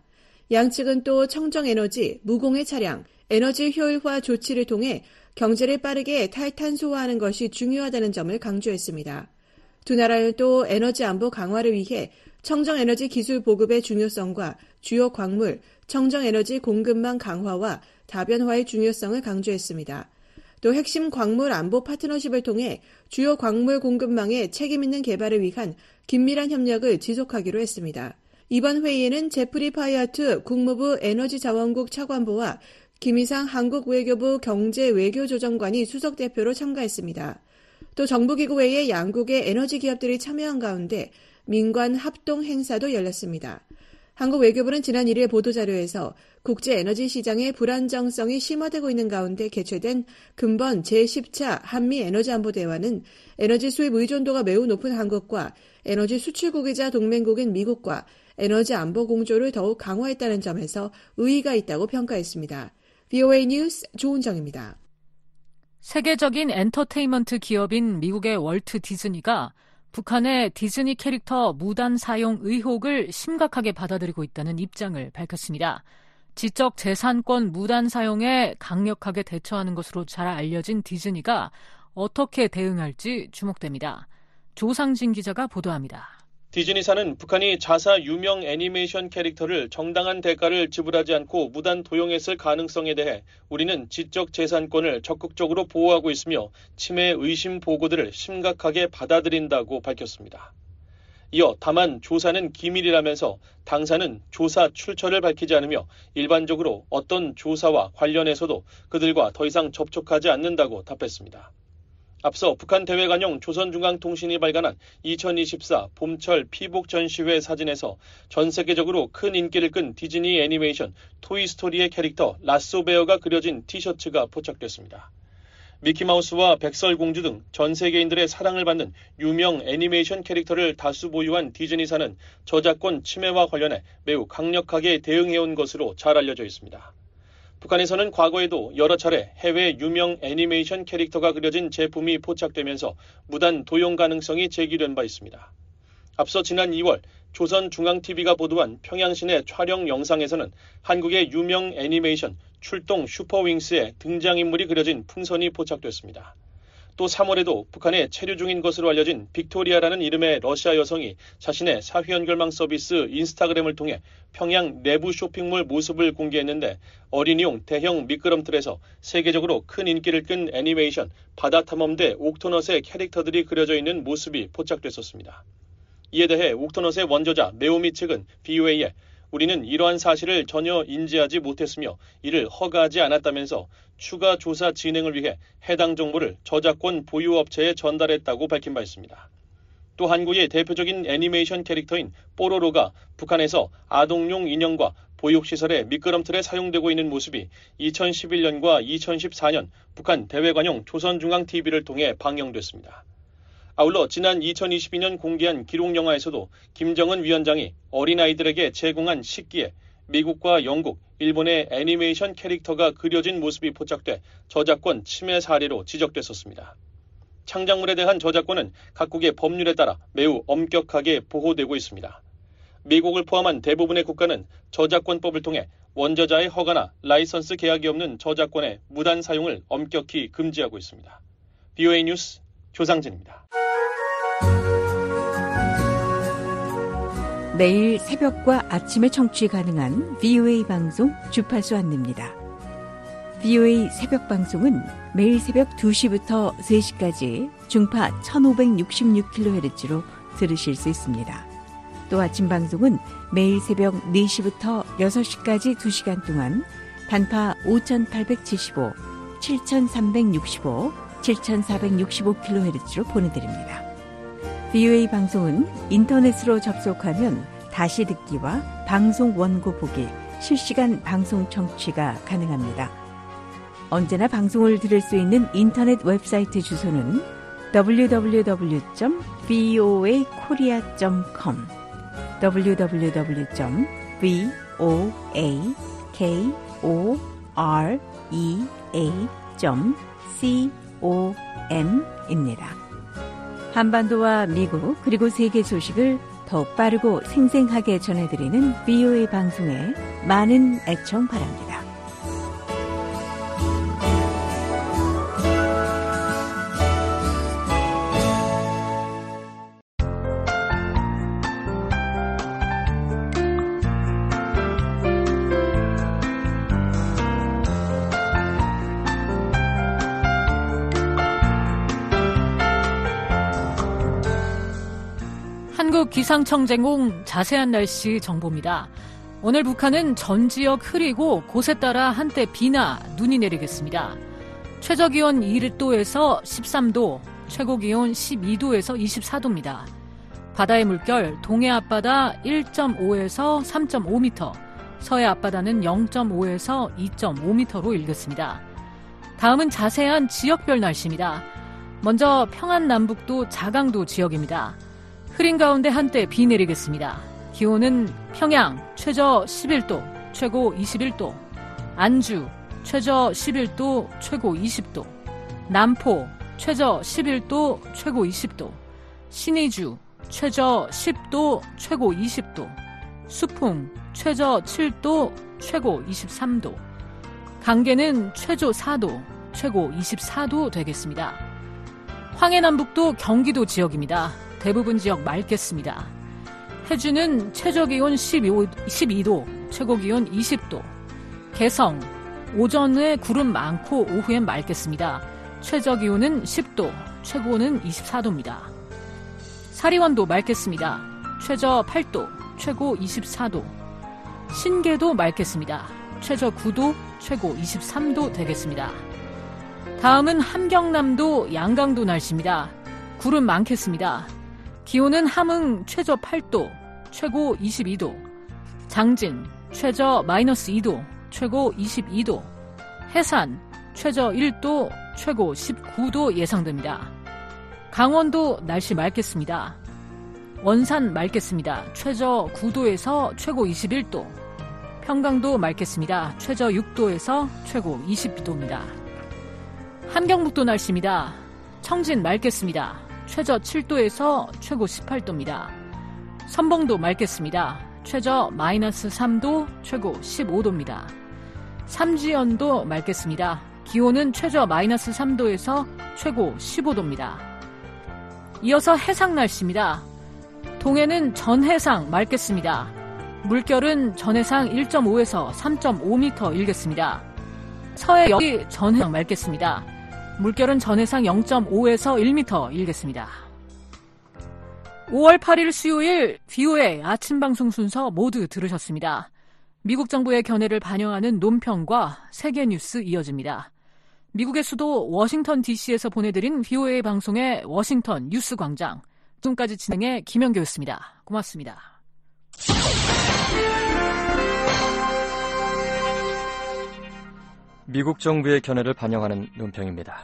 양측은 또 청정에너지, 무공해 차량, 에너지 효율화 조치를 통해 경제를 빠르게 탈탄소화하는 것이 중요하다는 점을 강조했습니다. 두 나라는 또 에너지 안보 강화를 위해 청정에너지 기술 보급의 중요성과 주요 광물, 청정에너지 공급망 강화와 다변화의 중요성을 강조했습니다. 또 핵심 광물 안보 파트너십을 통해 주요 광물 공급망의 책임 있는 개발을 위한 긴밀한 협력을 지속하기로 했습니다. 이번 회의에는 제프리 파이어트 국무부 에너지자원국 차관보와 김희상 한국 외교부 경제외교조정관이 수석대표로 참가했습니다. 또 정부기구 외에 양국의 에너지 기업들이 참여한 가운데 민관 합동 행사도 열렸습니다. 한국 외교부는 지난 일일 보도자료에서 국제 에너지 시장의 불안정성이 심화되고 있는 가운데 개최된 금번 제십 차 한미 에너지 안보 대화는 에너지 수입 의존도가 매우 높은 한국과 에너지 수출국이자 동맹국인 미국과 에너지 안보 공조를 더욱 강화했다는 점에서 의의가 있다고 평가했습니다. 브이오에이 뉴스 조은정입니다. 세계적인 엔터테인먼트 기업인 미국의 월트 디즈니가 북한의 디즈니 캐릭터 무단 사용 의혹을 심각하게 받아들이고 있다는 입장을 밝혔습니다. 지적 재산권 무단 사용에 강력하게 대처하는 것으로 잘 알려진 디즈니가 어떻게 대응할지 주목됩니다. 조상진 기자가 보도합니다. 디즈니사는 북한이 자사 유명 애니메이션 캐릭터를 정당한 대가를 지불하지 않고 무단 도용했을 가능성에 대해 우리는 지적 재산권을 적극적으로 보호하고 있으며 침해 의심 보고들을 심각하게 받아들인다고 밝혔습니다. 이어 다만 조사는 기밀이라면서 당사는 조사 출처를 밝히지 않으며 일반적으로 어떤 조사와 관련해서도 그들과 더 이상 접촉하지 않는다고 답했습니다. 앞서 북한 대외관용 조선중앙통신이 발간한 이천이십사 봄철 피복 전시회 사진에서 전 세계적으로 큰 인기를 끈 디즈니 애니메이션 토이스토리의 캐릭터 라쏘베어가 그려진 티셔츠가 포착됐습니다. 미키마우스와 백설공주 등 전 세계인들의 사랑을 받는 유명 애니메이션 캐릭터를 다수 보유한 디즈니사는 저작권 침해와 관련해 매우 강력하게 대응해온 것으로 잘 알려져 있습니다. 북한에서는 과거에도 여러 차례 해외 유명 애니메이션 캐릭터가 그려진 제품이 포착되면서 무단 도용 가능성이 제기된 바 있습니다. 앞서 지난 이월 조선중앙티비가 보도한 평양시내 촬영 영상에서는 한국의 유명 애니메이션 출동 슈퍼윙스의 등장인물이 그려진 풍선이 포착됐습니다. 또 삼월에도 북한에 체류 중인 것으로 알려진 빅토리아라는 이름의 러시아 여성이 자신의 사회연결망 서비스 인스타그램을 통해 평양 내부 쇼핑몰 모습을 공개했는데 어린이용 대형 미끄럼틀에서 세계적으로 큰 인기를 끈 애니메이션 바다탐험대 옥토넛의 캐릭터들이 그려져 있는 모습이 포착됐었습니다. 이에 대해 옥토넛의 원저자 메오미 측은 브이오에이에 우리는 이러한 사실을 전혀 인지하지 못했으며 이를 허가하지 않았다면서 추가 조사 진행을 위해 해당 정보를 저작권 보유업체에 전달했다고 밝힌 바 있습니다. 또 한국의 대표적인 애니메이션 캐릭터인 뽀로로가 북한에서 아동용 인형과 보육시설의 미끄럼틀에 사용되고 있는 모습이 이천십일 년과 이천십사 년 북한 대외관용 조선중앙티비를 통해 방영됐습니다. 아울러 지난 이천이십이 년 공개한 기록영화에서도 김정은 위원장이 어린아이들에게 제공한 식기에 미국과 영국, 일본의 애니메이션 캐릭터가 그려진 모습이 포착돼 저작권 침해 사례로 지적됐었습니다. 창작물에 대한 저작권은 각국의 법률에 따라 매우 엄격하게 보호되고 있습니다. 미국을 포함한 대부분의 국가는 저작권법을 통해 원저자의 허가나 라이선스 계약이 없는 저작권의 무단 사용을 엄격히 금지하고 있습니다. 비오에이 뉴스 조상진입니다. 매일 새벽과 아침에 청취 가능한 비오에이 방송 주파수 안내입니다. 비오에이 새벽 방송은 매일 새벽 두 시부터 세 시까지 중파 천오백육십육 킬로헤르츠로 들으실 수 있습니다. 또 아침 방송은 매일 새벽 네 시부터 여섯 시까지 두 시간 동안 단파 오천팔백칠십오, 칠천삼백육십오, 칠천사백육십오 킬로헤르츠로 보내드립니다. 비오에이 방송은 인터넷으로 접속하면 다시 듣기와 방송 원고 보기, 실시간 방송 청취가 가능합니다. 언제나 방송을 들을 수 있는 인터넷 웹사이트 주소는 더블유 더블유 더블유 점 비오에이 코리아 점 컴 더블유 더블유 더블유 점 비오에이 코리아 점 컴입니다. 한반도와 미국 그리고 세계 소식을 더욱 빠르고 생생하게 전해드리는 비오에이 방송에 많은 애청 바랍니다. 기상청 제공 자세한 날씨 정보입니다. 오늘 북한은 전 지역 흐리고 곳에 따라 한때 비나 눈이 내리겠습니다. 최저기온 일 도에서 십삼 도, 최고기온 십이 도에서 이십사 도입니다. 바다의 물결 동해 앞바다 일 점 오에서 삼 점 오 미터, 서해 앞바다는 영 점 오에서 이 점 오 미터로 일겠습니다. 다음은 자세한 지역별 날씨입니다. 먼저 평안남북도 자강도 지역입니다. 흐린 가운데 한때 비 내리겠습니다. 기온은 평양 최저 십일 도, 최고 이십일 도, 안주 최저 십일 도, 최고 이십 도, 남포 최저 십일 도, 최고 이십 도, 신의주 최저 십 도, 최고 이십 도, 수풍 최저 칠 도, 최고 이십삼 도, 강계는 최저 사 도, 최고 이십사 도 되겠습니다. 황해남북도 경기도 지역입니다. 대부분 지역 맑겠습니다. 해주는 최저기온 십이 도, 최고기온 이십 도. 개성, 오전에 구름 많고 오후엔 맑겠습니다. 최저기온은 십 도, 최고는 이십사 도입니다. 사리원도 맑겠습니다. 최저 팔 도, 최고 이십사 도. 신계도 맑겠습니다. 최저 구 도, 최고 이십삼 도 되겠습니다. 다음은 함경남도 양강도 날씨입니다. 구름 많겠습니다. 기온은 함흥 최저 팔 도, 최고 이십이 도, 장진 최저 마이너스 이 도, 최고 이십이 도, 해산 최저 일 도, 최고 십구 도 예상됩니다. 강원도 날씨 맑겠습니다. 원산 맑겠습니다. 최저 구 도에서 최고 이십일 도, 평강도 맑겠습니다. 최저 육 도에서 최고 이십이 도입니다. 함경북도 날씨입니다. 청진 맑겠습니다. 최저 칠 도에서 최고 십팔 도입니다. 선봉도 맑겠습니다. 최저 마이너스 삼 도, 최고 십오 도입니다. 삼지연도 맑겠습니다. 기온은 최저 마이너스 삼 도에서 최고 십오 도입니다. 이어서 해상 날씨입니다. 동해는 전해상 맑겠습니다. 물결은 전해상 일 점 오에서 삼 점 오 미터 일겠습니다. 서해 여기 전해상 맑겠습니다. 물결은 전해상 영 점 오에서 일 미터 일겠습니다. 오월 팔일 수요일 비오에이 아침 방송 순서 모두 들으셨습니다. 미국 정부의 견해를 반영하는 논평과 세계 뉴스 이어집니다. 미국의 수도 워싱턴 디씨에서 보내드린 비오에이 방송의 워싱턴 뉴스 광장. 지금까지 진행의 김영교였습니다. 고맙습니다. 미국 정부의 견해를 반영하는 논평입니다.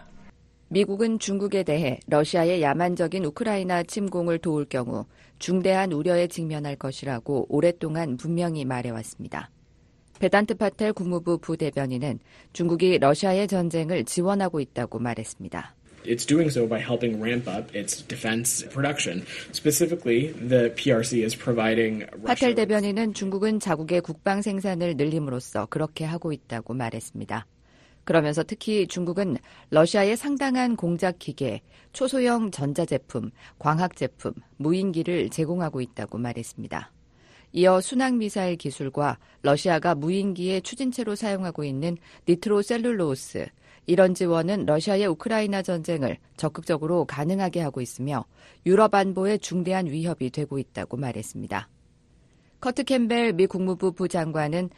미국은 중국에 대해 러시아의 야만적인 우크라이나 침공을 도울 경우 중대한 우려에 직면할 것이라고 오랫동안 분명히 말해왔습니다. 베단트 파텔 국무부 부대변인은 중국이 러시아의 전쟁을 지원하고 있다고 말했습니다. It's doing so by helping ramp up its defense production. Specifically, the P R C is providing 파텔 대변인은 중국은 자국의 국방 생산을 늘림으로써 그렇게 하고 있다고 말했습니다. 그러면서 특히 중국은 러시아에 상당한 공작 기계, 초소형 전자제품, 광학제품, 무인기를 제공하고 있다고 말했습니다. 이어 순항미사일 기술과 러시아가 무인기의 추진체로 사용하고 있는 니트로셀룰로스, 이런 지원은 러시아의 우크라이나 전쟁을 적극적으로 가능하게 하고 있으며 유럽 안보에 중대한 위협이 되고 있다고 말했습니다. 커트 캠벨 미 국무부 부장관은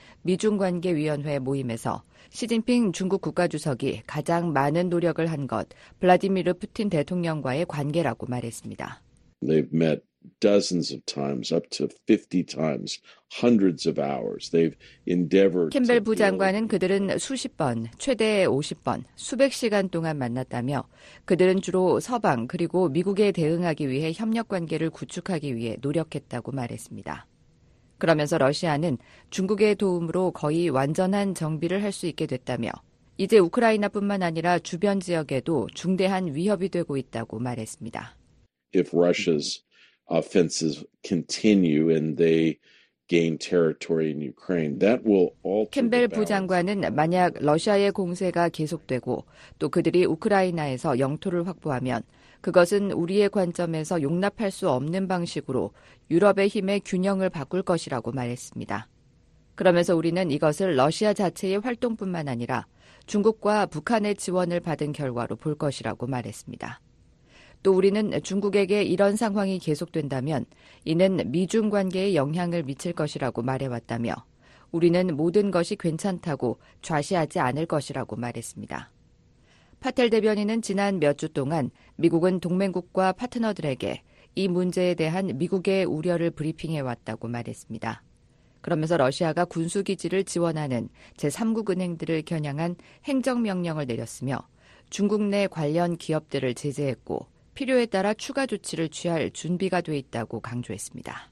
미중관계위원회 모임에서 시진핑 중국 국가주석이 가장 많은 노력을 한 것, 블라디미르 푸틴 대통령과의 관계라고 말했습니다. They've met dozens of times, up to fifty times, hundreds of hours. They've endeavored. 캠벨 부장관은 그들은 수십 번, 최대 오십 번, 수백 시간 동안 만났다며 그들은 주로 서방 그리고 미국에 대응하기 위해 협력 관계를 구축하기 위해 노력했다고 말했습니다. 그러면서 러시아는 중국의 도움으로 거의 완전한 정비를 할 수 있게 됐다며 이제 우크라이나뿐만 아니라 주변 지역에도 중대한 위협이 되고 있다고 말했습니다. If Russia's offensives continue and they gain territory in Ukraine, that will alter. 캠벨 부장관은 만약 러시아의 공세가 계속되고 또 그들이 우크라이나에서 영토를 확보하면 그것은 우리의 관점에서 용납할 수 없는 방식으로 유럽의 힘의 균형을 바꿀 것이라고 말했습니다. 그러면서 우리는 이것을 러시아 자체의 활동뿐만 아니라 중국과 북한의 지원을 받은 결과로 볼 것이라고 말했습니다. 또 우리는 중국에게 이런 상황이 계속된다면 이는 미중 관계에 영향을 미칠 것이라고 말해왔다며 우리는 모든 것이 괜찮다고 좌시하지 않을 것이라고 말했습니다. 파텔 대변인은 지난 몇 주 동안 미국은 동맹국과 파트너들에게 이 문제에 대한 미국의 우려를 브리핑해왔다고 말했습니다. 그러면서 러시아가 군수기지를 지원하는 제삼국 은행들을 겨냥한 행정명령을 내렸으며 중국 내 관련 기업들을 제재했고 필요에 따라 추가 조치를 취할 준비가 돼 있다고 강조했습니다.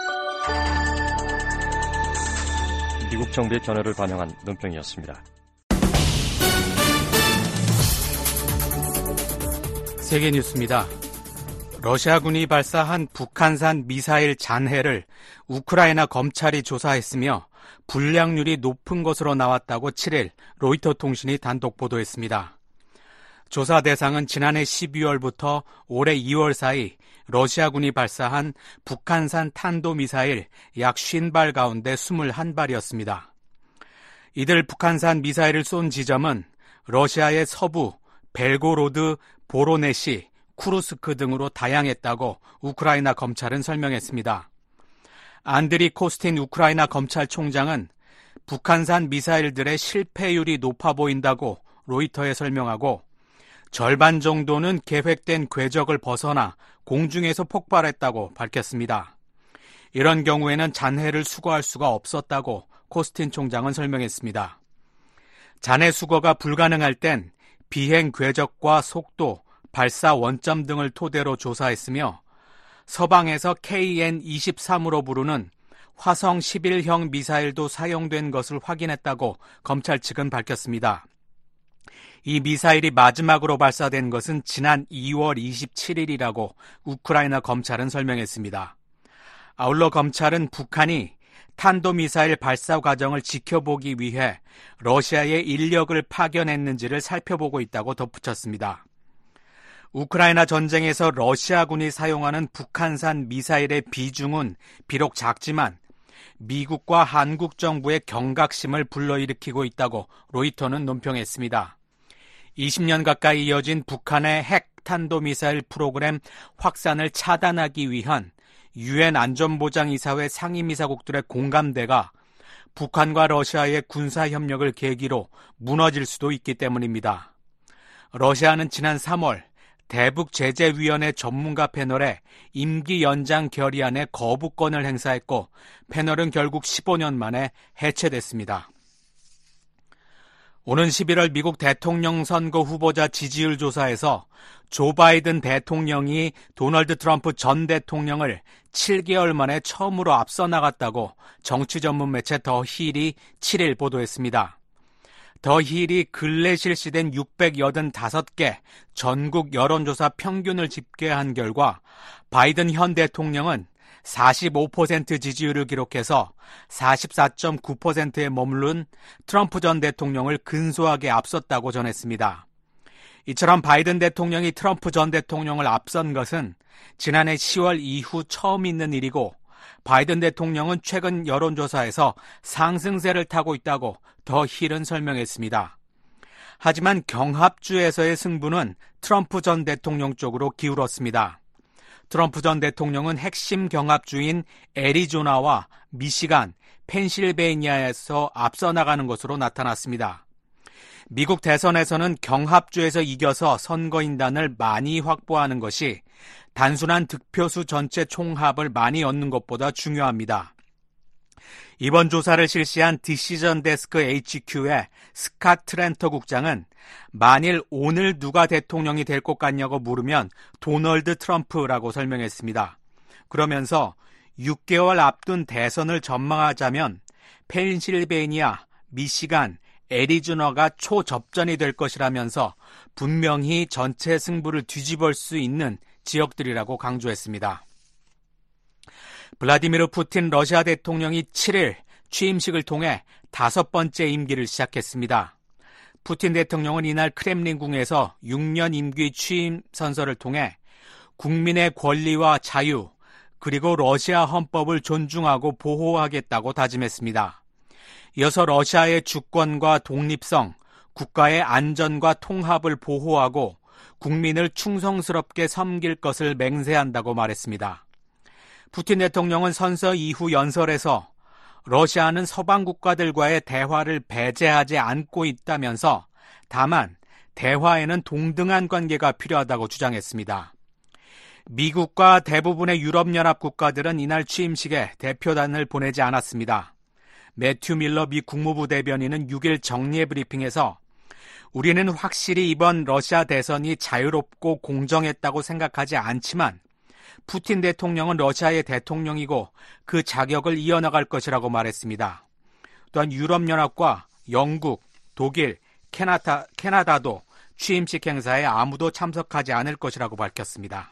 미국 정부의 견해를 반영한 논평이었습니다. 세계 뉴스입니다. 러시아군이 발사한 북한산 미사일 잔해를 우크라이나 검찰이 조사했으며 불량률이 높은 것으로 나왔다고 칠일 로이터 통신이 단독 보도했습니다. 조사 대상은 지난해 십이월부터 올해 이월 사이 러시아군이 발사한 북한산 탄도미사일 약 오십 발 가운데 이십일 발이었습니다. 이들 북한산 미사일을 쏜 지점은 러시아의 서부, 벨고로드, 보로네시, 쿠르스크 등으로 다양했다고 우크라이나 검찰은 설명했습니다. 안드리 코스틴 우크라이나 검찰총장은 북한산 미사일들의 실패율이 높아 보인다고 로이터에 설명하고 절반 정도는 계획된 궤적을 벗어나 공중에서 폭발했다고 밝혔습니다. 이런 경우에는 잔해를 수거할 수가 없었다고 코스틴 총장은 설명했습니다. 잔해 수거가 불가능할 땐 비행 궤적과 속도, 발사 원점 등을 토대로 조사했으며 서방에서 케이엔 이십삼으로 부르는 화성 십일형 미사일도 사용된 것을 확인했다고 검찰 측은 밝혔습니다. 이 미사일이 마지막으로 발사된 것은 지난 이월 이십칠일이라고 우크라이나 검찰은 설명했습니다. 아울러 검찰은 북한이 탄도미사일 발사 과정을 지켜보기 위해 러시아의 인력을 파견했는지를 살펴보고 있다고 덧붙였습니다. 우크라이나 전쟁에서 러시아군이 사용하는 북한산 미사일의 비중은 비록 작지만 미국과 한국 정부의 경각심을 불러일으키고 있다고 로이터는 논평했습니다. 이십 년 가까이 이어진 북한의 핵 탄도미사일 프로그램 확산을 차단하기 위한 유엔 안전보장이사회 상임이사국들의 공감대가 북한과 러시아의 군사협력을 계기로 무너질 수도 있기 때문입니다. 러시아는 지난 삼월 대북제재위원회 전문가 패널에 임기 연장 결의안에 거부권을 행사했고 패널은 결국 십오 년 만에 해체됐습니다. 오는 십일월 미국 대통령 선거 후보자 지지율 조사에서 조 바이든 대통령이 도널드 트럼프 전 대통령을 칠 개월 만에 처음으로 앞서 나갔다고 정치 전문 매체 더 힐이 칠 일 보도했습니다. 더 힐이 근래 실시된 육백팔십오 개 전국 여론조사 평균을 집계한 결과 바이든 현 대통령은 사십오 퍼센트 지지율을 기록해서 사십사 점 구 퍼센트에 머무른 트럼프 전 대통령을 근소하게 앞섰다고 전했습니다. 이처럼 바이든 대통령이 트럼프 전 대통령을 앞선 것은 지난해 시월 이후 처음 있는 일이고 바이든 대통령은 최근 여론조사에서 상승세를 타고 있다고 더 힐은 설명했습니다. 하지만 경합주에서의 승부는 트럼프 전 대통령 쪽으로 기울었습니다. 트럼프 전 대통령은 핵심 경합주인 애리조나와 미시간, 펜실베이니아에서 앞서 나가는 것으로 나타났습니다. 미국 대선에서는 경합주에서 이겨서 선거인단을 많이 확보하는 것이 단순한 득표수 전체 총합을 많이 얻는 것보다 중요합니다. 이번 조사를 실시한 디시전 데스크 에이치큐의 스캇 트렌터 국장은 만일 오늘 누가 대통령이 될 것 같냐고 물으면 도널드 트럼프라고 설명했습니다. 그러면서 육 개월 앞둔 대선을 전망하자면 펜실베이니아, 미시간, 애리조나가 초접전이 될 것이라면서 분명히 전체 승부를 뒤집을 수 있는 지역들이라고 강조했습니다. 블라디미르 푸틴 러시아 대통령이 칠 일 취임식을 통해 다섯 번째 임기를 시작했습니다. 푸틴 대통령은 이날 크렘린궁에서 육 년 임기 취임 선서를 통해 국민의 권리와 자유, 그리고 러시아 헌법을 존중하고 보호하겠다고 다짐했습니다. 이어서 러시아의 주권과 독립성, 국가의 안전과 통합을 보호하고 국민을 충성스럽게 섬길 것을 맹세한다고 말했습니다. 푸틴 대통령은 선서 이후 연설에서 러시아는 서방 국가들과의 대화를 배제하지 않고 있다면서 다만 대화에는 동등한 관계가 필요하다고 주장했습니다. 미국과 대부분의 유럽연합 국가들은 이날 취임식에 대표단을 보내지 않았습니다. 매튜 밀러 미 국무부 대변인은 육 일 정례 브리핑에서 우리는 확실히 이번 러시아 대선이 자유롭고 공정했다고 생각하지 않지만 푸틴 대통령은 러시아의 대통령이고 그 자격을 이어나갈 것이라고 말했습니다. 또한 유럽연합과 영국, 독일, 캐나다, 캐나다도 취임식 행사에 아무도 참석하지 않을 것이라고 밝혔습니다.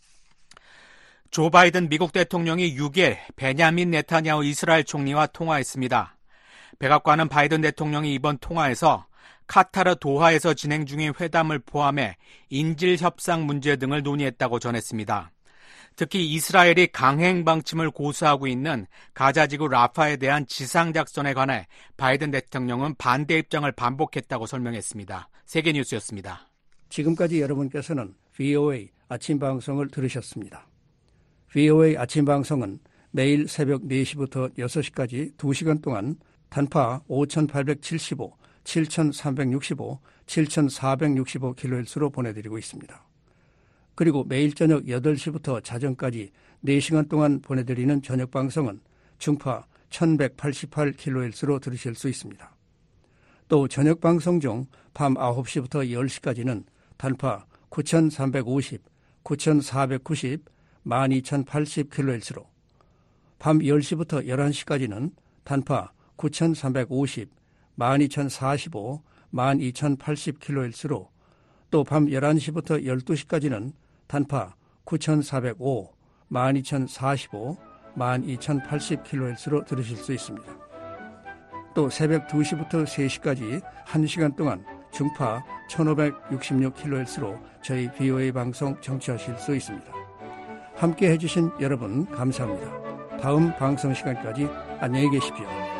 조 바이든 미국 대통령이 육 일 베냐민 네타냐후 이스라엘 총리와 통화했습니다. 백악관은 바이든 대통령이 이번 통화에서 카타르 도하에서 진행 중인 회담을 포함해 인질 협상 문제 등을 논의했다고 전했습니다. 특히 이스라엘이 강행 방침을 고수하고 있는 가자지구 라파에 대한 지상작전에 관해 바이든 대통령은 반대 입장을 반복했다고 설명했습니다. 세계뉴스였습니다. 지금까지 여러분께서는 브이오에이 아침 방송을 들으셨습니다. 브이오에이 아침 방송은 매일 새벽 네 시부터 여섯 시까지 두 시간 동안 단파 오천팔백칠십오, 칠천삼백육십오, 칠천사백육십오 킬로헤르츠로 보내드리고 있습니다. 그리고 매일 저녁 여덟 시부터 자정까지 네 시간 동안 보내드리는 저녁 방송은 중파 천백팔십팔 킬로헤르츠로 들으실 수 있습니다. 또 저녁 방송 중 밤 아홉 시부터 열 시까지는 단파 구천삼백오십, 구천사백구십, 만 이천팔십 킬로헤르츠로, 밤 열 시부터 열한 시까지는 단파 구천삼백오십, 만 이천사십오, 만 이천팔십 킬로헤르츠로, 또 밤 열한 시부터 열두 시까지는 단파 구천사백오, 만 이천사십오, 만 이천팔십 킬로헤르츠로 들으실 수 있습니다. 또 새벽 두 시부터 세 시까지 한 시간 동안 중파 천오백육십육 킬로헤르츠로 저희 브이오에이 방송 청취하실 수 있습니다. 함께 해주신 여러분 감사합니다. 다음 방송 시간까지 안녕히 계십시오.